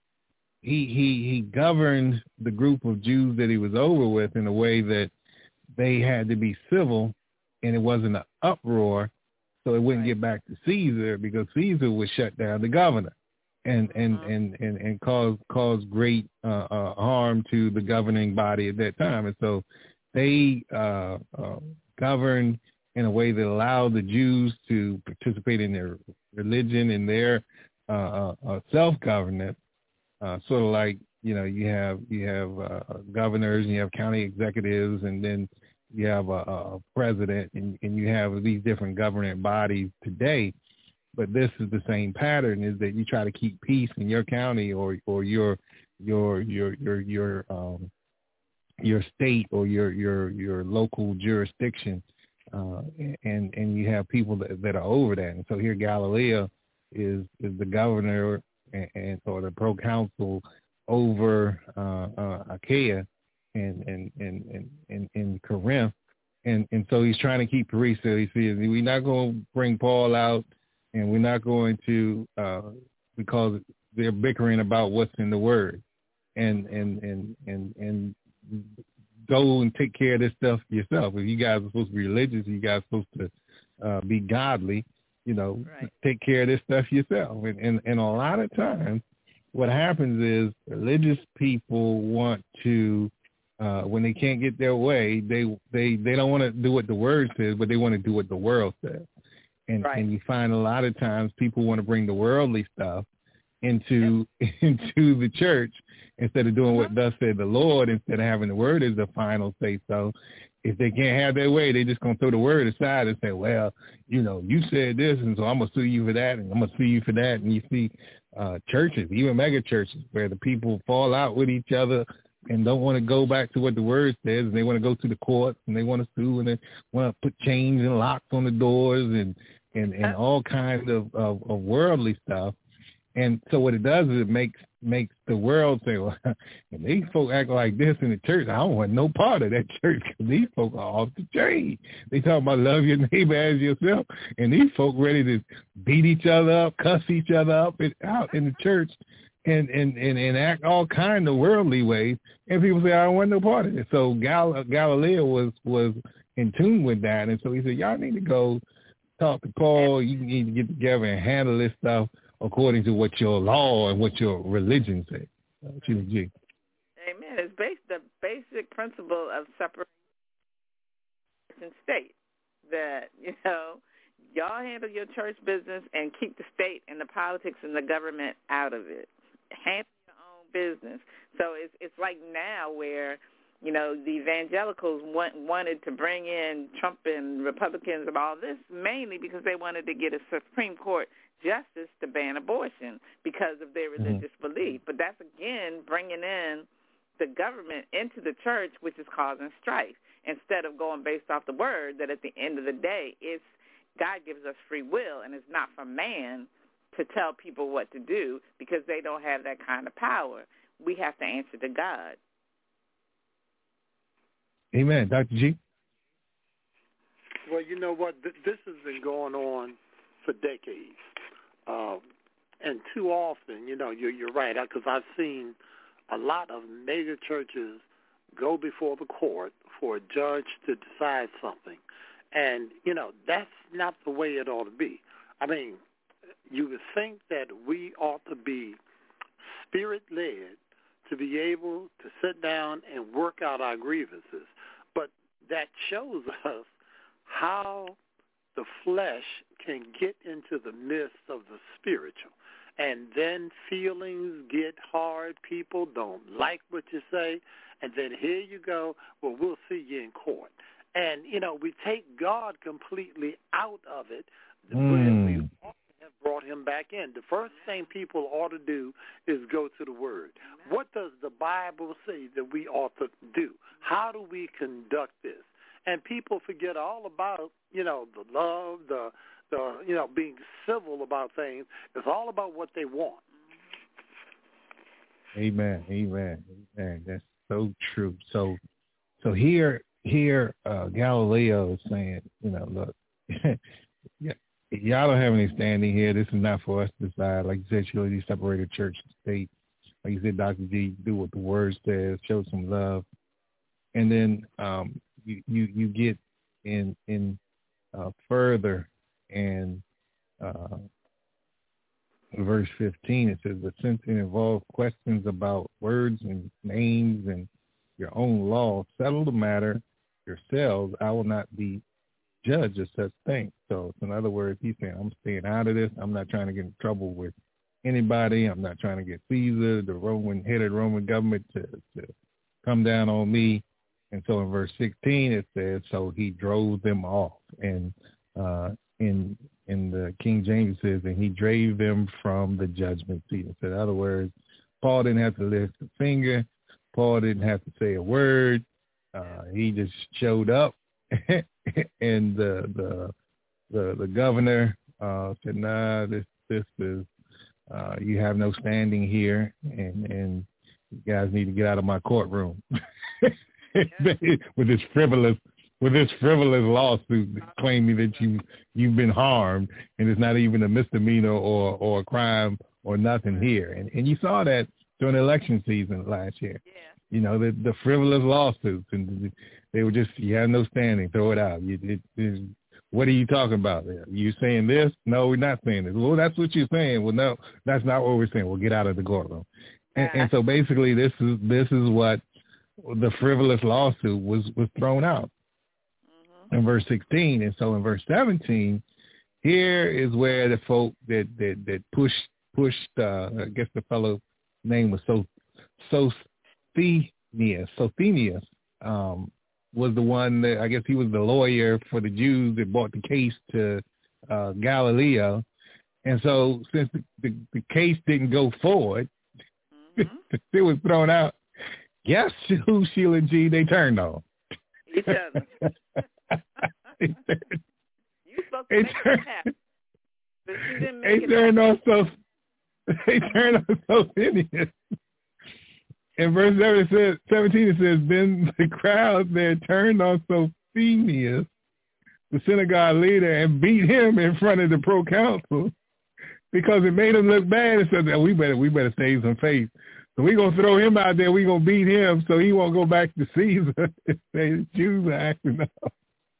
Speaker 3: he he he governed the group of Jews that he was over with in a way that they had to be civil, and it wasn't an uproar, so it wouldn't
Speaker 4: Right.
Speaker 3: get back to Caesar, because Caesar would shut down the governor and and
Speaker 4: Mhm.
Speaker 3: and, and, and cause cause great uh, uh, harm to the governing body at that time. And so they uh, uh, governed in a way that allowed the Jews to participate in their religion and their uh, uh, uh, self-governance, uh, sort of like, you know, you have you have uh, governors and you have county executives, and then you have a, a president, and, and you have these different governing bodies today. But this is the same pattern: is that you try to keep peace in your county or or your your your your your um, your state or your your your local jurisdiction, uh, and and you have people that, that are over that. And so here, Galileo is is the governor and, and or the proconsul over uh, uh, Achaia and and and and and, and Corinth, and and so he's trying to keep peace. So he says, we're not going to bring Paul out, and we're not going to uh, because they're bickering about what's in the word, and and and and and go and take care of this stuff yourself. If you guys are supposed to be religious, you guys are supposed to uh, be godly, you know,
Speaker 4: Right.
Speaker 3: take care of this stuff yourself. And, and and a lot of times, what happens is religious people want to, uh, when they can't get their way, they they they don't want to do what the word says, but they want to do what the world says. And
Speaker 4: Right.
Speaker 3: and you find a lot of times people want to bring the worldly stuff into yep. into the church instead of doing what thus said the Lord, instead of having the word as the final say so. If they can't have their way, they just going to throw the word aside and say, well, you know, you said this, and so I'm going to sue you for that, and I'm going to sue you for that. And you see uh, churches, even mega churches, where the people fall out with each other and don't want to go back to what the word says, and they want to go to the courts, and they want to sue, and they want to put chains and locks on the doors and, and, and all kinds of, of, of worldly stuff. And so what it does is it makes makes the world say, well, if these folk act like this in the church, I don't want no part of that church, because these folk are off the chain. They talk about love your neighbor as yourself, and these folk ready to beat each other up, cuss each other up in, out in the church, and, and, and, and act all kind of worldly ways. And people say, I don't want no part of it. So Gal- Galileo was, was in tune with that. And so he said, y'all need to go talk to Paul. You need to get together and handle this stuff according to what your law and what your religion says. Uh, G.
Speaker 4: Amen. It's based the basic principle of separation and state. That, you know, y'all handle your church business and keep the state and the politics and the government out of it. Handle your own business. So it's it's like now where, you know, the evangelicals want, wanted to bring in Trump and Republicans and all this mainly because they wanted to get a Supreme Court justice to ban abortion because of their religious mm-hmm. belief. But that's, again, bringing in the government into the church, which is causing strife, instead of going based off the word that at the end of the day, it's God gives us free will, and it's not for man to tell people what to do because they don't have that kind of power. We have to answer to God.
Speaker 3: Amen. Doctor G?
Speaker 5: Well, you know what? This has been going on for decades. Uh, and too often, you know, you're, you're right, because I've seen a lot of mega churches go before the court for a judge to decide something. And, you know, that's not the way it ought to be. I mean, you would think that we ought to be spirit-led to be able to sit down and work out our grievances. But that shows us how the flesh can get into the midst of the spiritual. And then feelings get hard. People don't like what you say. And then here you go, well, we'll see you in court. And, you know, we take God completely out of it mm. when we ought to have brought him back in. The first thing people ought to do is go to the Word. What does the Bible say that we ought to do? How do we conduct this? And people forget all about, you know, the love, the, the, you know, being civil about things. It's all about what they want.
Speaker 3: Amen. Amen. Amen. That's so true. So, so here, here, uh, Galileo is saying, you know, look, yeah, y'all don't have any standing here. This is not for us to decide. Like you said, you really separated church and state. Like you said, Doctor G, do what the word says, show some love. And then um, you, you, you get in in uh, further and uh, verse fifteen, it says, but since it involves questions about words and names and your own law, settle the matter yourselves. I will not be judge of such things. So in other words, he's saying, I'm staying out of this. I'm not trying to get in trouble with anybody. I'm not trying to get Caesar, the Roman head of the Roman government, to, to come down on me. And so in verse sixteen, it says, so he drove them off. And uh, in in the King James, it says, and he drave them from the judgment seat. So in other words, Paul didn't have to lift a finger. Paul didn't have to say a word. Uh, he just showed up. And the the the, the governor uh, said, "Nah, this this is uh, you have no standing here, and and you guys need to get out of my courtroom." with this frivolous with this frivolous lawsuit claiming that you you've been harmed, and it's not even a misdemeanor or or a crime or nothing here. And and you saw that during the election season last year.
Speaker 4: Yeah.
Speaker 3: You know, the the frivolous lawsuits, and they were just, you have no standing, throw it out. You, it, it, what are you talking about? You saying this? No, we're not saying this. Well, that's what you're saying. Well, no, that's not what we're saying. We'll get out of the courtroom. And, and so basically, this is this is what the frivolous lawsuit was was thrown out mm-hmm. in verse sixteen. And so in verse seventeen, here is where the folk that that that pushed pushed. Uh, I guess the fellow's name was so so. Sosthenes, Sosthenes um, was the one that, I guess he was the lawyer for the Jews that brought the case to uh, Galileo. And so since the, the, the case didn't go forward, mm-hmm. it was thrown out. Guess who Sheila G. they turned on?
Speaker 4: Each other. you supposed to make it happen. But you didn't make
Speaker 3: they
Speaker 4: it
Speaker 3: turned
Speaker 4: happen.
Speaker 3: on so They turned on Sosthenes. In verse seventeen, it says, then the crowd there turned on Sosthenes, the synagogue leader, and beat him in front of the proconsul because it made him look bad and said, we better we better save some face. So we're going to throw him out there. We're going to beat him so he won't go back to Caesar. The Jews are acting up.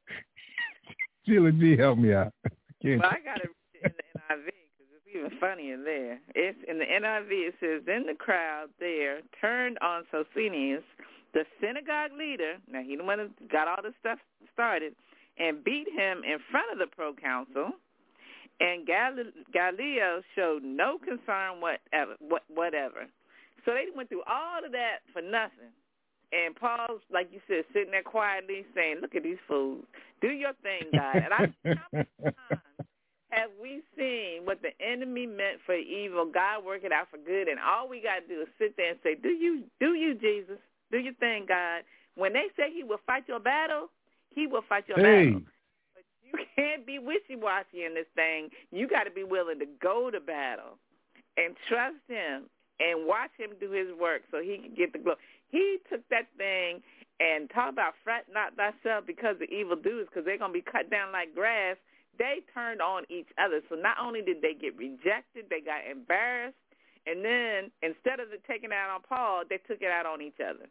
Speaker 3: Sheila G, help me out. I
Speaker 4: well, I got it in the N I V. Even funnier there. It's in the N I V. It says, then the crowd there turned on Sosthenes, the synagogue leader. Now he the one who got all this stuff started, and beat him in front of the proconsul. And Gal- Galileo showed no concern whatever. What, whatever. So they went through all of that for nothing. And Paul's, like you said, sitting there quietly saying, "Look at these fools. Do your thing, God." And I how many times have we seen what the enemy meant for evil, God work it out for good, and all we got to do is sit there and say, do you, do you, Jesus? Do your thing, God. When they say he will fight your battle, he will fight your
Speaker 3: hey.
Speaker 4: battle. But you can't be wishy-washy in this thing. You got to be willing to go to battle and trust him and watch him do his work so he can get the glory. He took that thing and talk about fret not thyself because of evildoers, because they're going to be cut down like grass. They turned on each other. So not only did they get rejected, they got embarrassed, and then instead of it taking it out on Paul, they took it out on each other.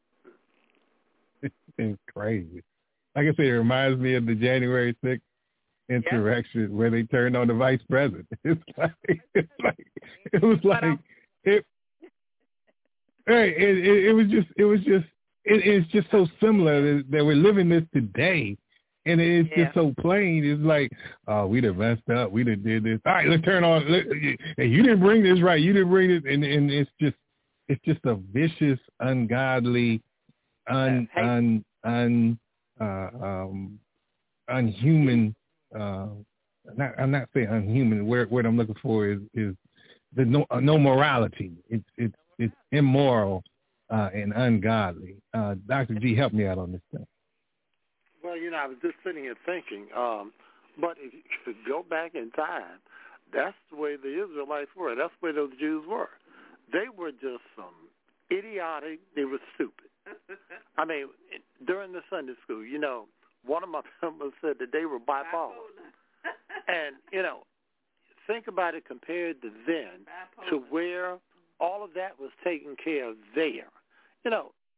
Speaker 3: It's crazy. Like I said, it reminds me of the January sixth insurrection, yep. where they turned on the vice president. It's like, it's like it was like it. Hey, it, it, it was just, it was just, it, it's just so similar that, that we're living this today. And it's yeah. just so plain. It's like, oh, we done messed up. We done did this. All right, let's turn on. Let, hey, you didn't bring this right. You didn't bring this. And, and it's just, it's just a vicious, ungodly, un, un, un, uh, um, unhuman. Uh, not, I'm not saying unhuman. Where, what I'm looking for is, is the no, uh, no morality. It's, it's, it's immoral uh, and ungodly. Uh, Doctor G, help me out on this thing.
Speaker 5: Well, you know, I was just sitting here thinking, um, but if you could go back in time, that's the way the Israelites were. That's the way those Jews were. They were just some idiotic. They were stupid. I mean, during the Sunday school, you know, one of my members said that they were bipolar. And, you know, think about it compared to then to where all of that was taken care of there. You know,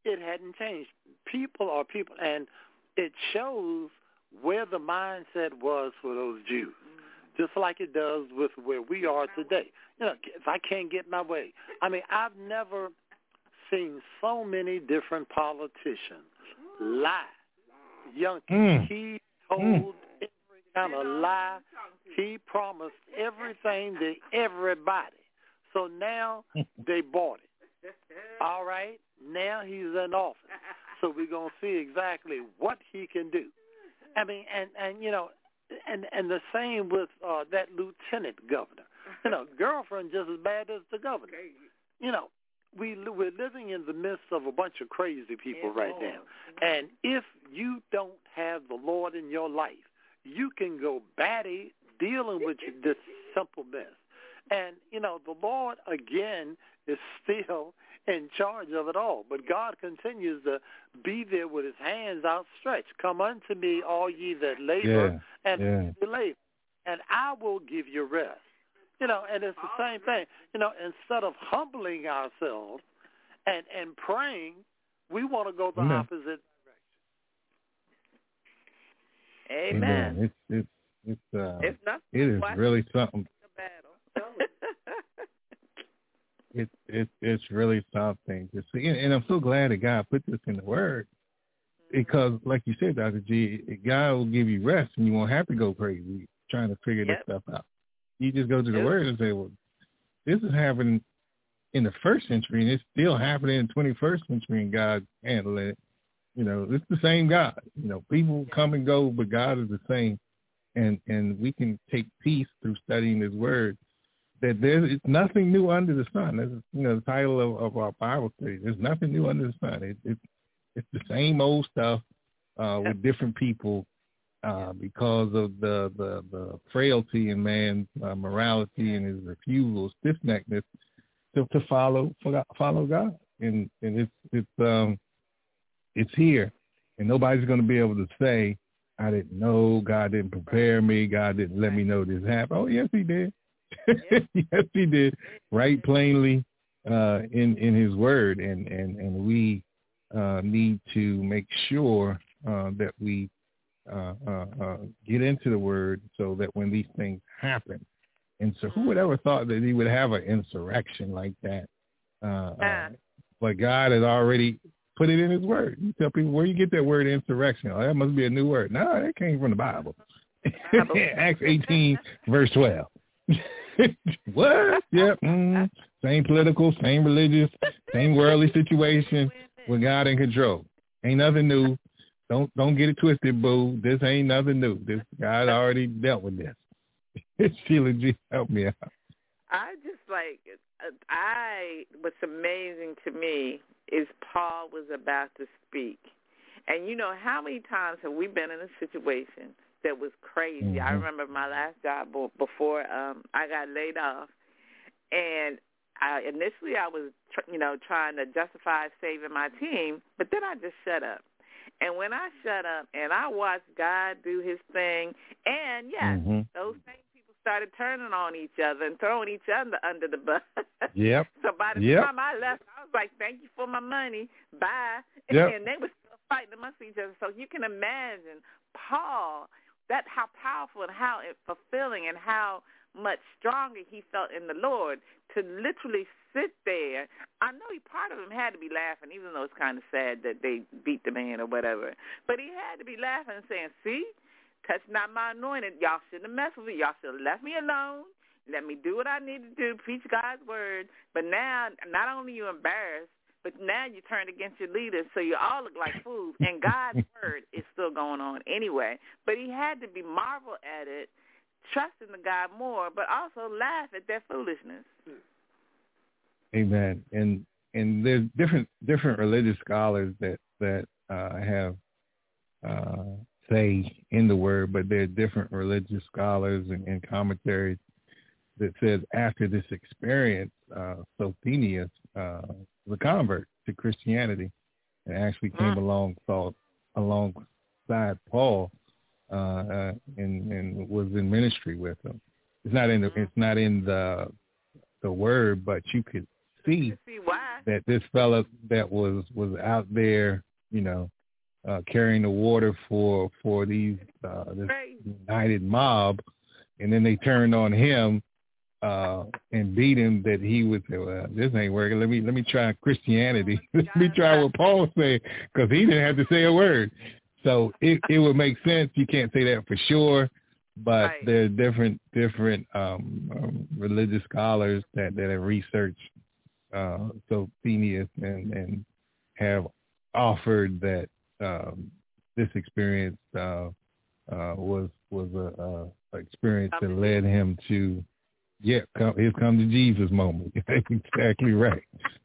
Speaker 5: it hadn't changed. People are people, and it shows where the mindset was for those Jews, just like it does with where we are today. You know, if I can't get my way. I mean, I've never seen so many different politicians lie. Young,
Speaker 3: Mm.
Speaker 5: he told
Speaker 3: Mm.
Speaker 5: every kind of lie. He promised everything to everybody. So now they bought it. All right? Now he's in office. So we're going to see exactly what he can do. I mean, and, and you know, and, and the same with uh, that lieutenant governor. You know, girlfriend just as bad as the governor. You know, we, we're living in the midst of a bunch of crazy people right now. And if you don't have the Lord in your life, you can go batty dealing with this simple mess. And, you know, the Lord, again, is still in charge of it all. But God continues to be there with his hands outstretched. Come unto me, all ye that labor
Speaker 3: Yeah,
Speaker 5: and
Speaker 3: yeah.
Speaker 5: labor, and I will give you rest. You know, and it's the same thing. You know, instead of humbling ourselves and, and praying, we want to go the
Speaker 3: Amen.
Speaker 5: opposite direction.
Speaker 4: Amen.
Speaker 3: Amen. It's it's it's uh,
Speaker 4: It's not
Speaker 3: it is really something.
Speaker 4: the battle.
Speaker 3: It's it's it's really something to see, and, and I'm so glad that God put this in the Word, because, like you said, Doctor G, God will give you rest, and you won't have to go crazy trying to figure
Speaker 4: Yep.
Speaker 3: this stuff out. You just go to the
Speaker 4: Yep.
Speaker 3: Word and say, "Well, this is happening in the first century, and it's still happening in the twenty-first century, and God handled it." You know, it's the same God. You know, people come and go, but God is the same, and and we can take peace through studying His Word. That there's it's nothing new under the sun. That's, you know, the title of, of our Bible study. There's nothing new under the sun. It, it, it's the same old stuff uh, with different people uh, because of the, the, the frailty in man's uh, morality and his refusal, stiff-neckedness to, to follow follow God. And and it's it's um it's here, and nobody's going to be able to say, "I didn't know. God didn't prepare me. God didn't let me know this happened." Oh, yes, He did. Yes, He did. Right, plainly uh, in in His Word, and and and we uh, need to make sure uh, that we uh, uh, uh, get into the Word so that when these things happen, and so who would ever thought that He would have an insurrection like that? Uh, uh, but God has already put it in His Word. You tell people, where you get that word insurrection? Oh, that must be a new word. No, that came from the Bible. Acts eighteen, verse twelve. What? Yep. Mm, same political, same religious, same worldly situation with God in control. Ain't nothing new. Don't don't get it twisted, boo. This ain't nothing new. This God already dealt with this. Sheila G, help me out.
Speaker 4: I just like I. What's amazing to me is Paul was about to speak, and you know how many times have we been in a situation that was crazy? Mm-hmm. I remember my last job before um, I got laid off, and I, initially I was, tr- you know, trying to justify saving my team, but then I just shut up. And when I shut up and I watched God do His thing, and yes, mm-hmm. those same people started turning on each other and throwing each other under the bus.
Speaker 3: Yep.
Speaker 4: So by the
Speaker 3: yep.
Speaker 4: time I left, I was like, "Thank you for my money, bye."
Speaker 3: Yep.
Speaker 4: And they were still fighting amongst each other. So you can imagine Paul. That how powerful and how fulfilling and how much stronger he felt in the Lord to literally sit there. I know he part of him had to be laughing, even though it's kind of sad that they beat the man or whatever. But he had to be laughing and saying, "See, touch not my anointed. Y'all shouldn't have messed with me. Y'all should have left me alone. Let me do what I need to do, preach God's word. But now, not only are you embarrassed, but now you turned against your leaders, so you all look like fools, and God's word is still going on anyway." But he had to be marvel at it, trusting the God more, but also laugh at their foolishness.
Speaker 3: Amen. And and there's different different religious scholars that that uh, have uh, say in the word, but there are different religious scholars and, and commentaries that says after this experience, uh, Sophenius uh, was a convert to Christianity and actually came mm. along thought, alongside Paul uh, uh, and, and was in ministry with him. It's not in the, it's not in the the word, but you could see,
Speaker 4: see why.
Speaker 3: that this fella that was, was out there, you know, uh, carrying the water for for these uh, this united mob, and then they turned on him uh, and beat him. That he would say, "Well, this ain't working. Let me let me try Christianity. Let me try what Paul said," because he didn't have to say a word. So it it would make sense. You can't say that for sure, but
Speaker 4: right.
Speaker 3: there are different different um, um, religious scholars that, that have researched uh, Sophenius and, and have offered that um, this experience uh, uh, was was a, a experience that led him to yeah come, his come to Jesus moment. Exactly right.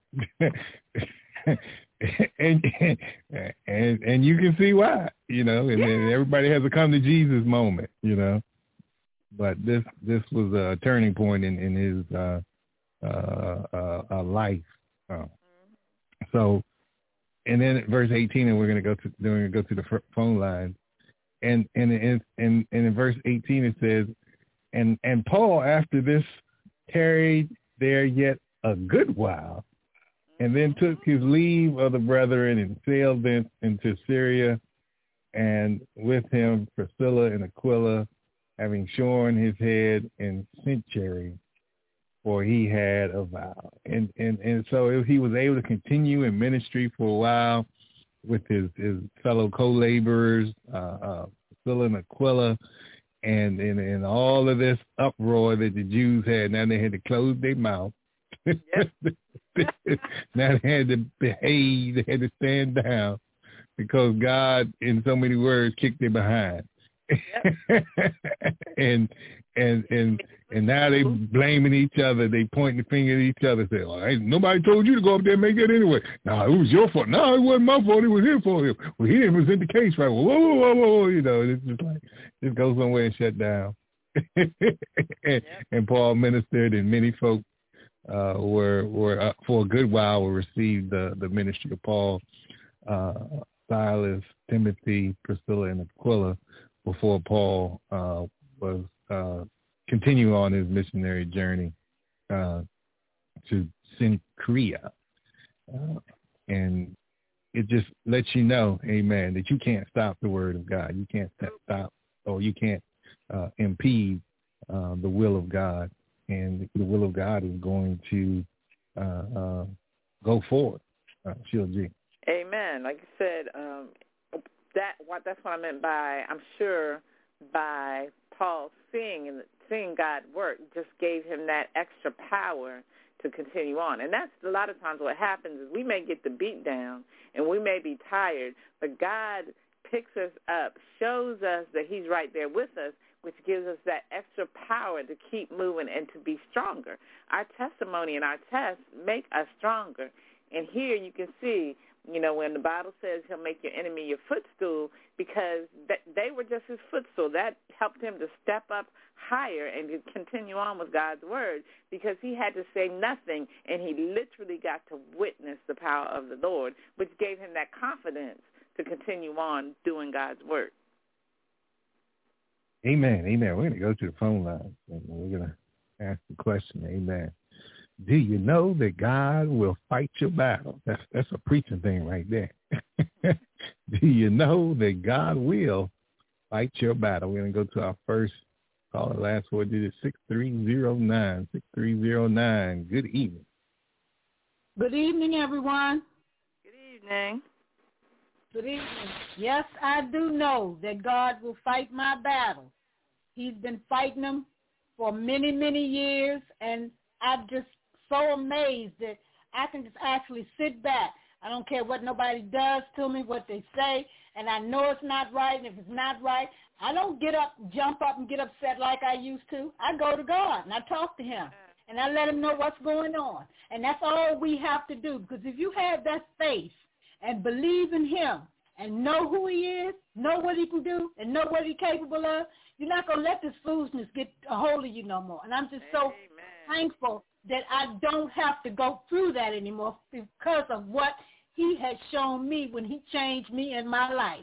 Speaker 3: and, and and you can see why, you know, and, and everybody has a come to Jesus moment, you know. But this this was a turning point in in his uh, uh, uh, uh, life. Uh, so, and then at verse eighteen, and we're going to go to we're going to go to the phone line, and and and and in verse eighteen it says, and and Paul after this tarried there yet a good while, and then took his leave of the brethren and sailed thence into Syria, and with him Priscilla and Aquila, having shorn his head in Cenchreae, for he had a vow. And, and, and so he was able to continue in ministry for a while with his, his fellow co-laborers, uh, uh, Priscilla and Aquila, and, and, and all of this uproar that the Jews had. Now they had to close their mouth. Yep. Now they had to behave, they had to stand down because God, in so many words, kicked their behind. Yep. and and and and now they blaming each other. They pointing the finger at each other. Say, "Oh, ain't nobody told you to go up there and make that anyway." No, it was your fault. No, it wasn't my fault. It was his fault. Well, he didn't present the case right. Whoa, whoa, whoa, whoa! You know, it's just like just go somewhere and shut down. and, yep. and Paul ministered, and many folk uh, were were uh, for a good while were received the the ministry of Paul, uh, Silas, Timothy, Priscilla, and Aquila, before Paul uh, was uh, continue on his missionary journey uh, to Cenchreae. Uh, and it just lets you know, amen, that you can't stop the word of God. You can't stop, or you can't uh, impede uh, the will of God. And the will of God is going to uh, uh, go forward. Uh, Sheila G.
Speaker 4: Amen. Like you said, um, that what that's what I meant by, I'm sure, by Paul seeing and seeing God work just gave him that extra power to continue on. And that's a lot of times what happens is we may get the beat down and we may be tired, but God picks us up, shows us that he's right there with us, which gives us that extra power to keep moving and to be stronger. Our testimony and our tests make us stronger. And here you can see, you know, when the Bible says he'll make your enemy your footstool, because they were just his footstool. That helped him to step up higher and to continue on with God's word, because he had to say nothing, and he literally got to witness the power of the Lord, which gave him that confidence to continue on doing God's work.
Speaker 3: Amen. Amen. We're going to go to the phone line, and we're going to ask the question. Amen. Do you know that God will fight your battle? That's that's a preaching thing right there. Do you know that God will fight your battle? We're going to go to our first caller, last four digits, six three zero nine, six three zero nine. Good evening.
Speaker 6: Good evening, everyone.
Speaker 4: Good evening.
Speaker 6: Good evening. Yes, I do know that God will fight my battle. He's been fighting them for many, many years, and I'm just so amazed that I can just actually sit back. I don't care what nobody does to me, what they say, and I know it's not right, and if it's not right, I don't get up, jump up and get upset like I used to. I go to God, and I talk to him, and I let him know what's going on, and that's all we have to do, because if you have that faith and believe in him and know who he is, know what he can do, and know what he's capable of, you're not going to let this foolishness get a hold of you no more. And I'm just so Amen. Thankful that I don't have to go through that anymore because of what he has shown me when he changed me in my life.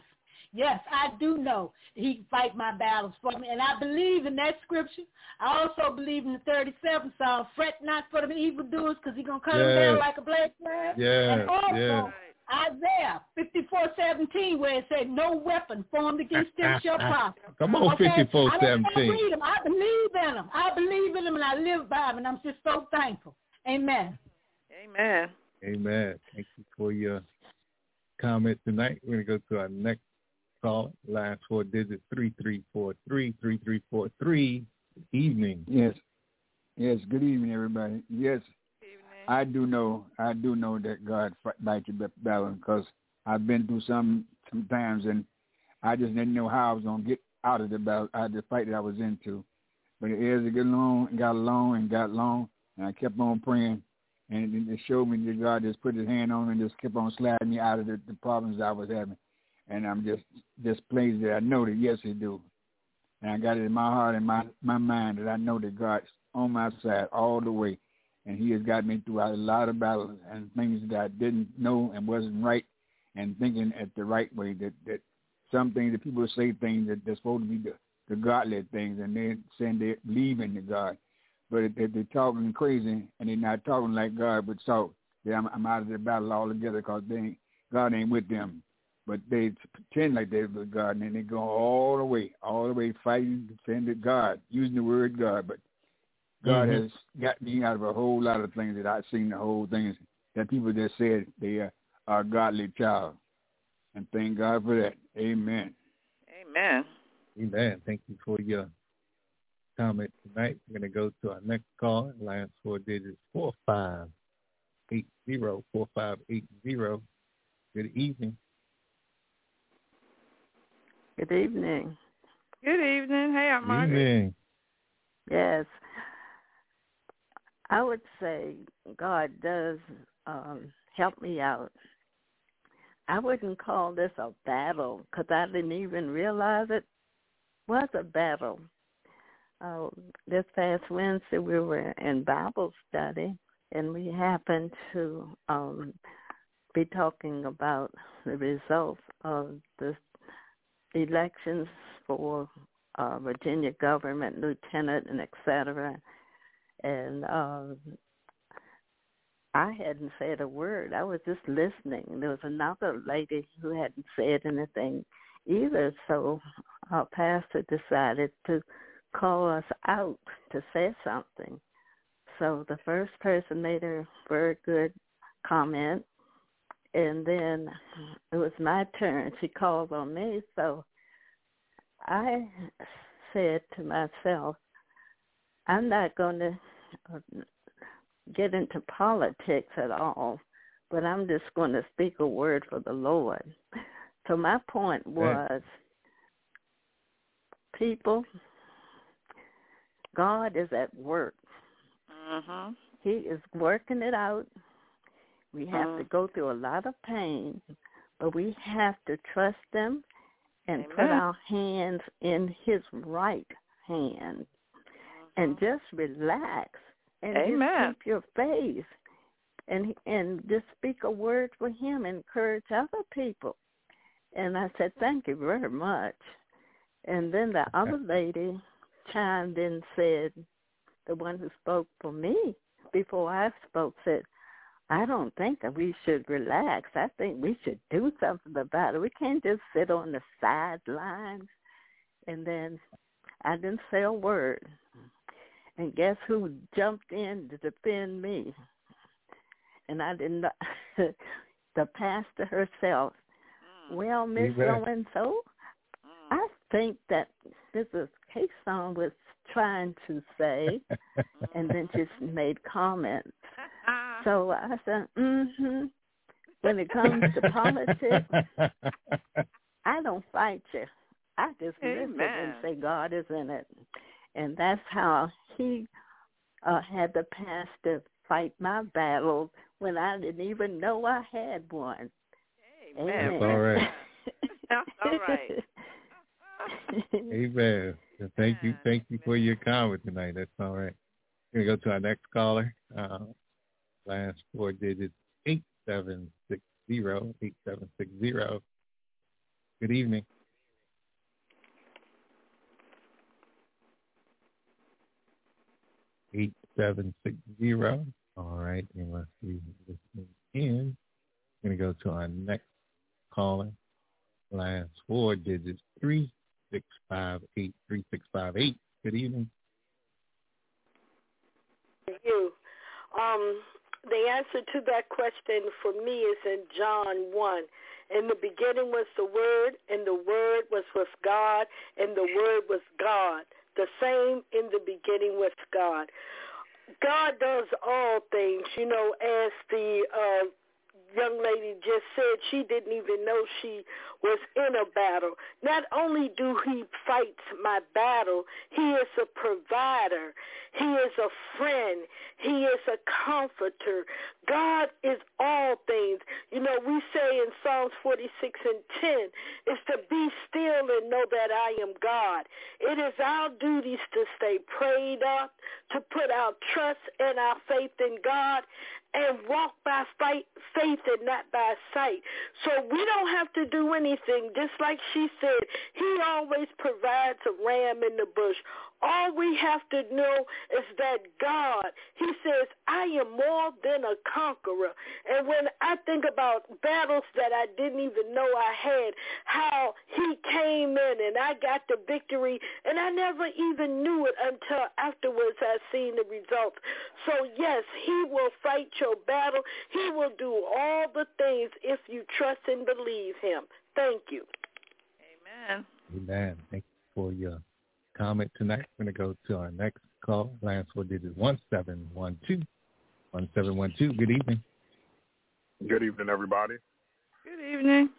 Speaker 6: Yes, I do know he can fight my battles for me. And I believe in that scripture. I also believe in the thirty-seventh Psalm, fret not for the evildoers because he's going to cut
Speaker 3: yes.
Speaker 6: them down like a blade flag.
Speaker 3: Yes.
Speaker 6: And also
Speaker 3: Yes.
Speaker 6: Isaiah fifty-four seventeen, where it said, no weapon formed against them shall prosper.
Speaker 3: Come on,
Speaker 6: okay?
Speaker 3: fifty-four seventeen.
Speaker 6: I don't read them. I believe in them. I believe in them, and I live by them, and I'm just so thankful. Amen.
Speaker 4: Amen.
Speaker 3: Amen. Thank you for your comment tonight. We're going to go to our next call. Last four digits, three three four three, three three four three. Good evening.
Speaker 7: Yes. Yes, good evening, everybody. Yes, I do know, I do know that God fights your battle because I've been through some sometimes, and I just didn't know how I was going to get out of the battle, out of the fight that I was into. But as it got along, got along, and got along, and I kept on praying, and it showed me that God just put his hand on me and just kept on sliding me out of the, the problems I was having. And I'm just, just pleased that I know that, yes, he do. And I got it in my heart and my, my mind that I know that God's on my side all the way. And he has got me through a lot of battles and things that I didn't know and wasn't right, and thinking at the right way, that, that some things that people say things that they're supposed to be the, the godly things, and they're saying they believe in the God. But they, they're talking crazy, and they're not talking like God would talk. That I'm, I'm out of the battle altogether because they ain't, God ain't with them. But they pretend like they're with God, and then they go all the way, all the way fighting, defending God, using the word God. But God mm-hmm. has got me out of a whole lot of things that I've seen, the whole things that people just said they are, are a godly child. And thank God for that. Amen.
Speaker 4: Amen.
Speaker 3: Amen. Thank you for your comment tonight. We're going to go to our next call. Last four digits, four five eight zero, four five eight zero. Good evening.
Speaker 8: Good evening.
Speaker 4: Good evening. Hey, I'm Margaret.
Speaker 3: Good evening.
Speaker 8: Yes. I would say God does um, help me out. I wouldn't call this a battle because I didn't even realize it was a battle. Uh, this past Wednesday we were in Bible study, and we happened to um, be talking about the results of the elections for uh, Virginia government, lieutenant, and et cetera. And um, I hadn't said a word. I was just listening. There was another lady who hadn't said anything either. So our pastor decided to call us out to say something. So the first person made a very good comment, and then it was my turn. She called on me. So I said to myself, I'm not going to get into politics at all, but I'm just going to speak a word for the Lord. So my point was, people, God is at work.
Speaker 4: Mm-hmm.
Speaker 8: He is working it out. We have
Speaker 4: mm-hmm.
Speaker 8: to go through a lot of pain, but we have to trust him and
Speaker 4: Amen.
Speaker 8: put our hands in his right hand. And just relax and
Speaker 4: Amen.
Speaker 8: just keep your faith and and just speak a word for him, encourage other people. And I said, thank you very much. And then the other lady chimed in and said, the one who spoke for me before I spoke said, I don't think that we should relax. I think we should do something about it. We can't just sit on the sidelines. And then I didn't say a word. And guess who jumped in to defend me? And I didn't know, the pastor herself. Mm. Well, Miss So-and-so, mm. I think that Missus Cason was trying to say, and then just made comments. So I said, mm-hmm. When it comes to politics, I don't fight you. I just
Speaker 4: Amen.
Speaker 8: listen and say God is in it. And that's how he uh, had the pastor fight my battles when I didn't even know I had one.
Speaker 4: Amen.
Speaker 3: That's all right.
Speaker 4: That's all right.
Speaker 3: Amen. Thank you. Thank you for your comment tonight. That's all right. We're going to go to our next caller. Uh, last four digits, eight seven six zero, eight seven six zero. Good evening. seven six zero. All right, and let's see this in. We're going to go to our next caller. Last four digits, three six five eight, three six five eight. Good evening.
Speaker 9: You. Um, the answer to that question for me is in John one. In the beginning was the Word, and the Word was with God, and the Word was God. The same in the beginning with God. God does all things, you know, as the uh, young lady just said, she didn't even know she was in a battle. Not only do he fight my battle, he is a provider. He is a friend. He is a comforter. God is all things. You know, we say in Psalms forty-six and ten, is to be still and know that I am God. It is our duties to stay prayed up, to put our trust and our faith in God, and walk by faith and not by sight. So we don't have to do anything. Just like she said, he always provides a ram in the bush. All we have to know is that God, he says, I am more than a conqueror. And when I think about battles that I didn't even know I had, how he came in and I got the victory, and I never even knew it until afterwards I seen the results. So yes, he will fight your battle. He will do all the things if you trust and believe him. Thank you.
Speaker 4: Amen.
Speaker 3: Amen. Thank you for your comment tonight. We're going to go to our next call. Last four digits, one seven one two. one seven one two. Good evening.
Speaker 10: Good evening, everybody.
Speaker 4: Good evening.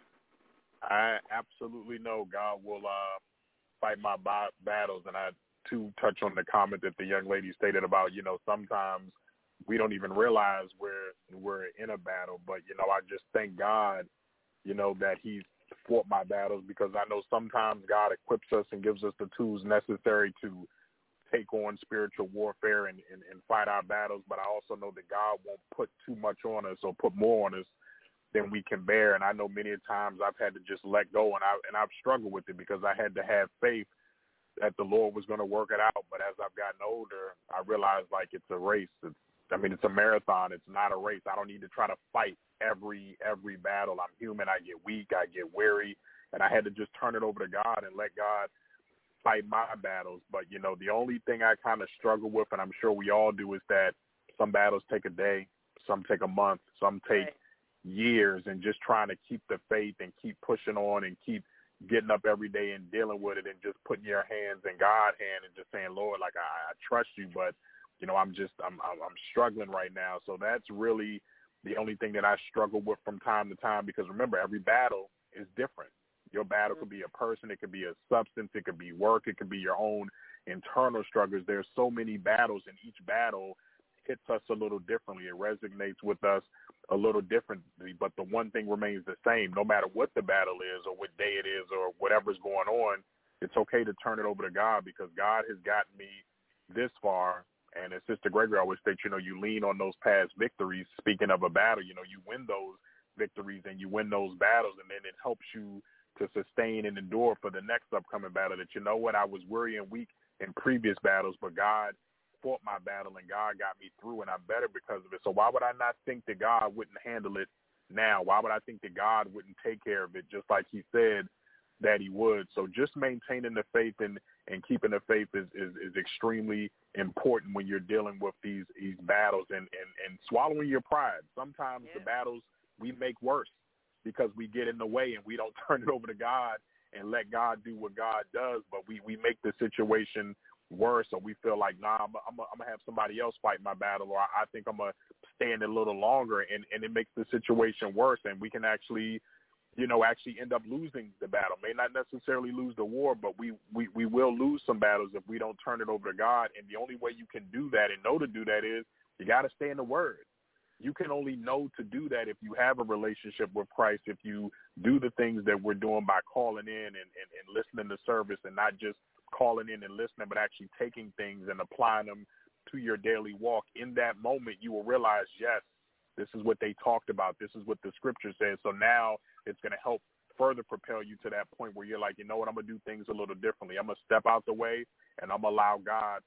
Speaker 10: I absolutely know God will uh, fight my b- battles, and I, too, touch on the comment that the young lady stated about, you know, sometimes we don't even realize we're, we're in a battle, but, you know, I just thank God, you know, that he's fought my battles, because I know sometimes God equips us and gives us the tools necessary to take on spiritual warfare and, and, and fight our battles, but I also know that God won't put too much on us or put more on us than we can bear. And I know many times I've had to just let go, and, I, and I've struggled with it because I had to have faith that the Lord was going to work it out. But as I've gotten older, I realized, like, it's a race. It's, I mean, it's a marathon. It's not a race. I don't need to try to fight every every battle. I'm human. I get weak. I get weary. And I had to just turn it over to God and let God fight my battles. But, you know, the only thing I kind of struggle with, and I'm sure we all do, is that some battles take a day, some take a month, some take right. years, and just trying to keep the faith and keep pushing on and keep getting up every day and dealing with it and just putting your hands in God's hand and just saying, Lord, like, I, I trust you, but, you know, I'm just, I'm, I'm, I'm struggling right now. So that's really the only thing that I struggle with from time to time, because remember, every battle is different. Your battle could be a person, it could be a substance, it could be work, it could be your own internal struggles. There's so many battles, and each battle hits us a little differently. It resonates with us a little differently, but the one thing remains the same. No matter what the battle is or what day it is or whatever's going on, it's okay to turn it over to God, because God has gotten me this far. And as Sister Gregory always states, you know, you lean on those past victories. Speaking of a battle, you know, you win those victories and you win those battles, and then it helps you to sustain and endure for the next upcoming battle. That, you know what, I was weary and weak in previous battles, but God fought my battle and God got me through, and I'm better because of it. So why would I not think that God wouldn't handle it now? Why would I think that God wouldn't take care of it, just like he said that he would? So just maintaining the faith and, and keeping the faith is, is, is extremely important when you're dealing with these, these battles, and, and, and swallowing your pride. Sometimes yeah. the battles we make worse because we get in the way and we don't turn it over to God and let God do what God does, but we, we make the situation worse, or we feel like, nah, I'm, I'm, I'm going to have somebody else fight my battle, or I, I think I'm going to stand a little longer, and, and it makes the situation worse, and we can actually, you know, actually end up losing the battle. May not necessarily lose the war, but we, we, we will lose some battles if we don't turn it over to God, and the only way you can do that and know to do that is you got to stay in the Word. You can only know to do that if you have a relationship with Christ, if you do the things that we're doing by calling in and, and, and listening to service, and not just calling in and listening, but actually taking things and applying them to your daily walk. In that moment, you will realize, yes, this is what they talked about. This is what the scripture says. So now it's going to help further propel you to that point where you're like, you know what, I'm going to do things a little differently. I'm going to step out the way, and I'm going to allow God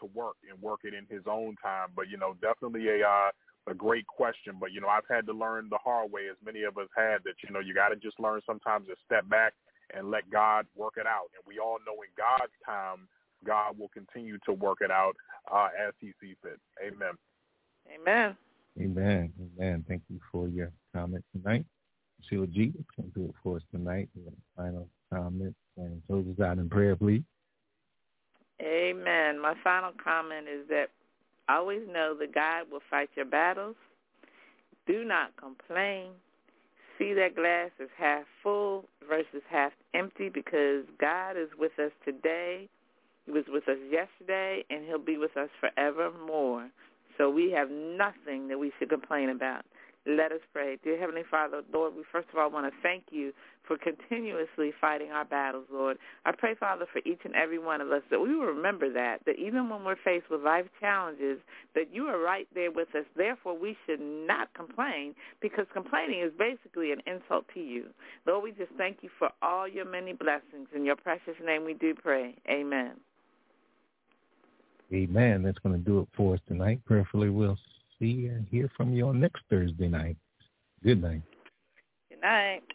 Speaker 10: to work and work it in his own time. But, you know, definitely a uh, a great question. But, you know, I've had to learn the hard way, as many of us had, that, you know, you got to just learn sometimes to step back and let God work it out. And we all know in God's time, God will continue to work it out uh, as he sees fit. Amen.
Speaker 4: Amen.
Speaker 3: Amen. Amen. Thank you for your comment tonight. Sheila G. can do it for us tonight. Final comment and close us out in prayer, please.
Speaker 4: Amen. My final comment is that always know that God will fight your battles. Do not complain. See that glass is half full versus half empty, because God is with us today. He was with us yesterday, and he'll be with us forevermore. So we have nothing that we should complain about. Let us pray. Dear Heavenly Father, Lord, we first of all want to thank you for continuously fighting our battles, Lord. I pray, Father, for each and every one of us that we will remember that, that even when we're faced with life challenges, that you are right there with us. Therefore, we should not complain, because complaining is basically an insult to you. Lord, we just thank you for all your many blessings. In your precious name we do pray. Amen.
Speaker 3: Amen. That's going to do it for us tonight. Prayerfully, we'll see and hear from you on next Thursday night. Good night.
Speaker 4: Good night.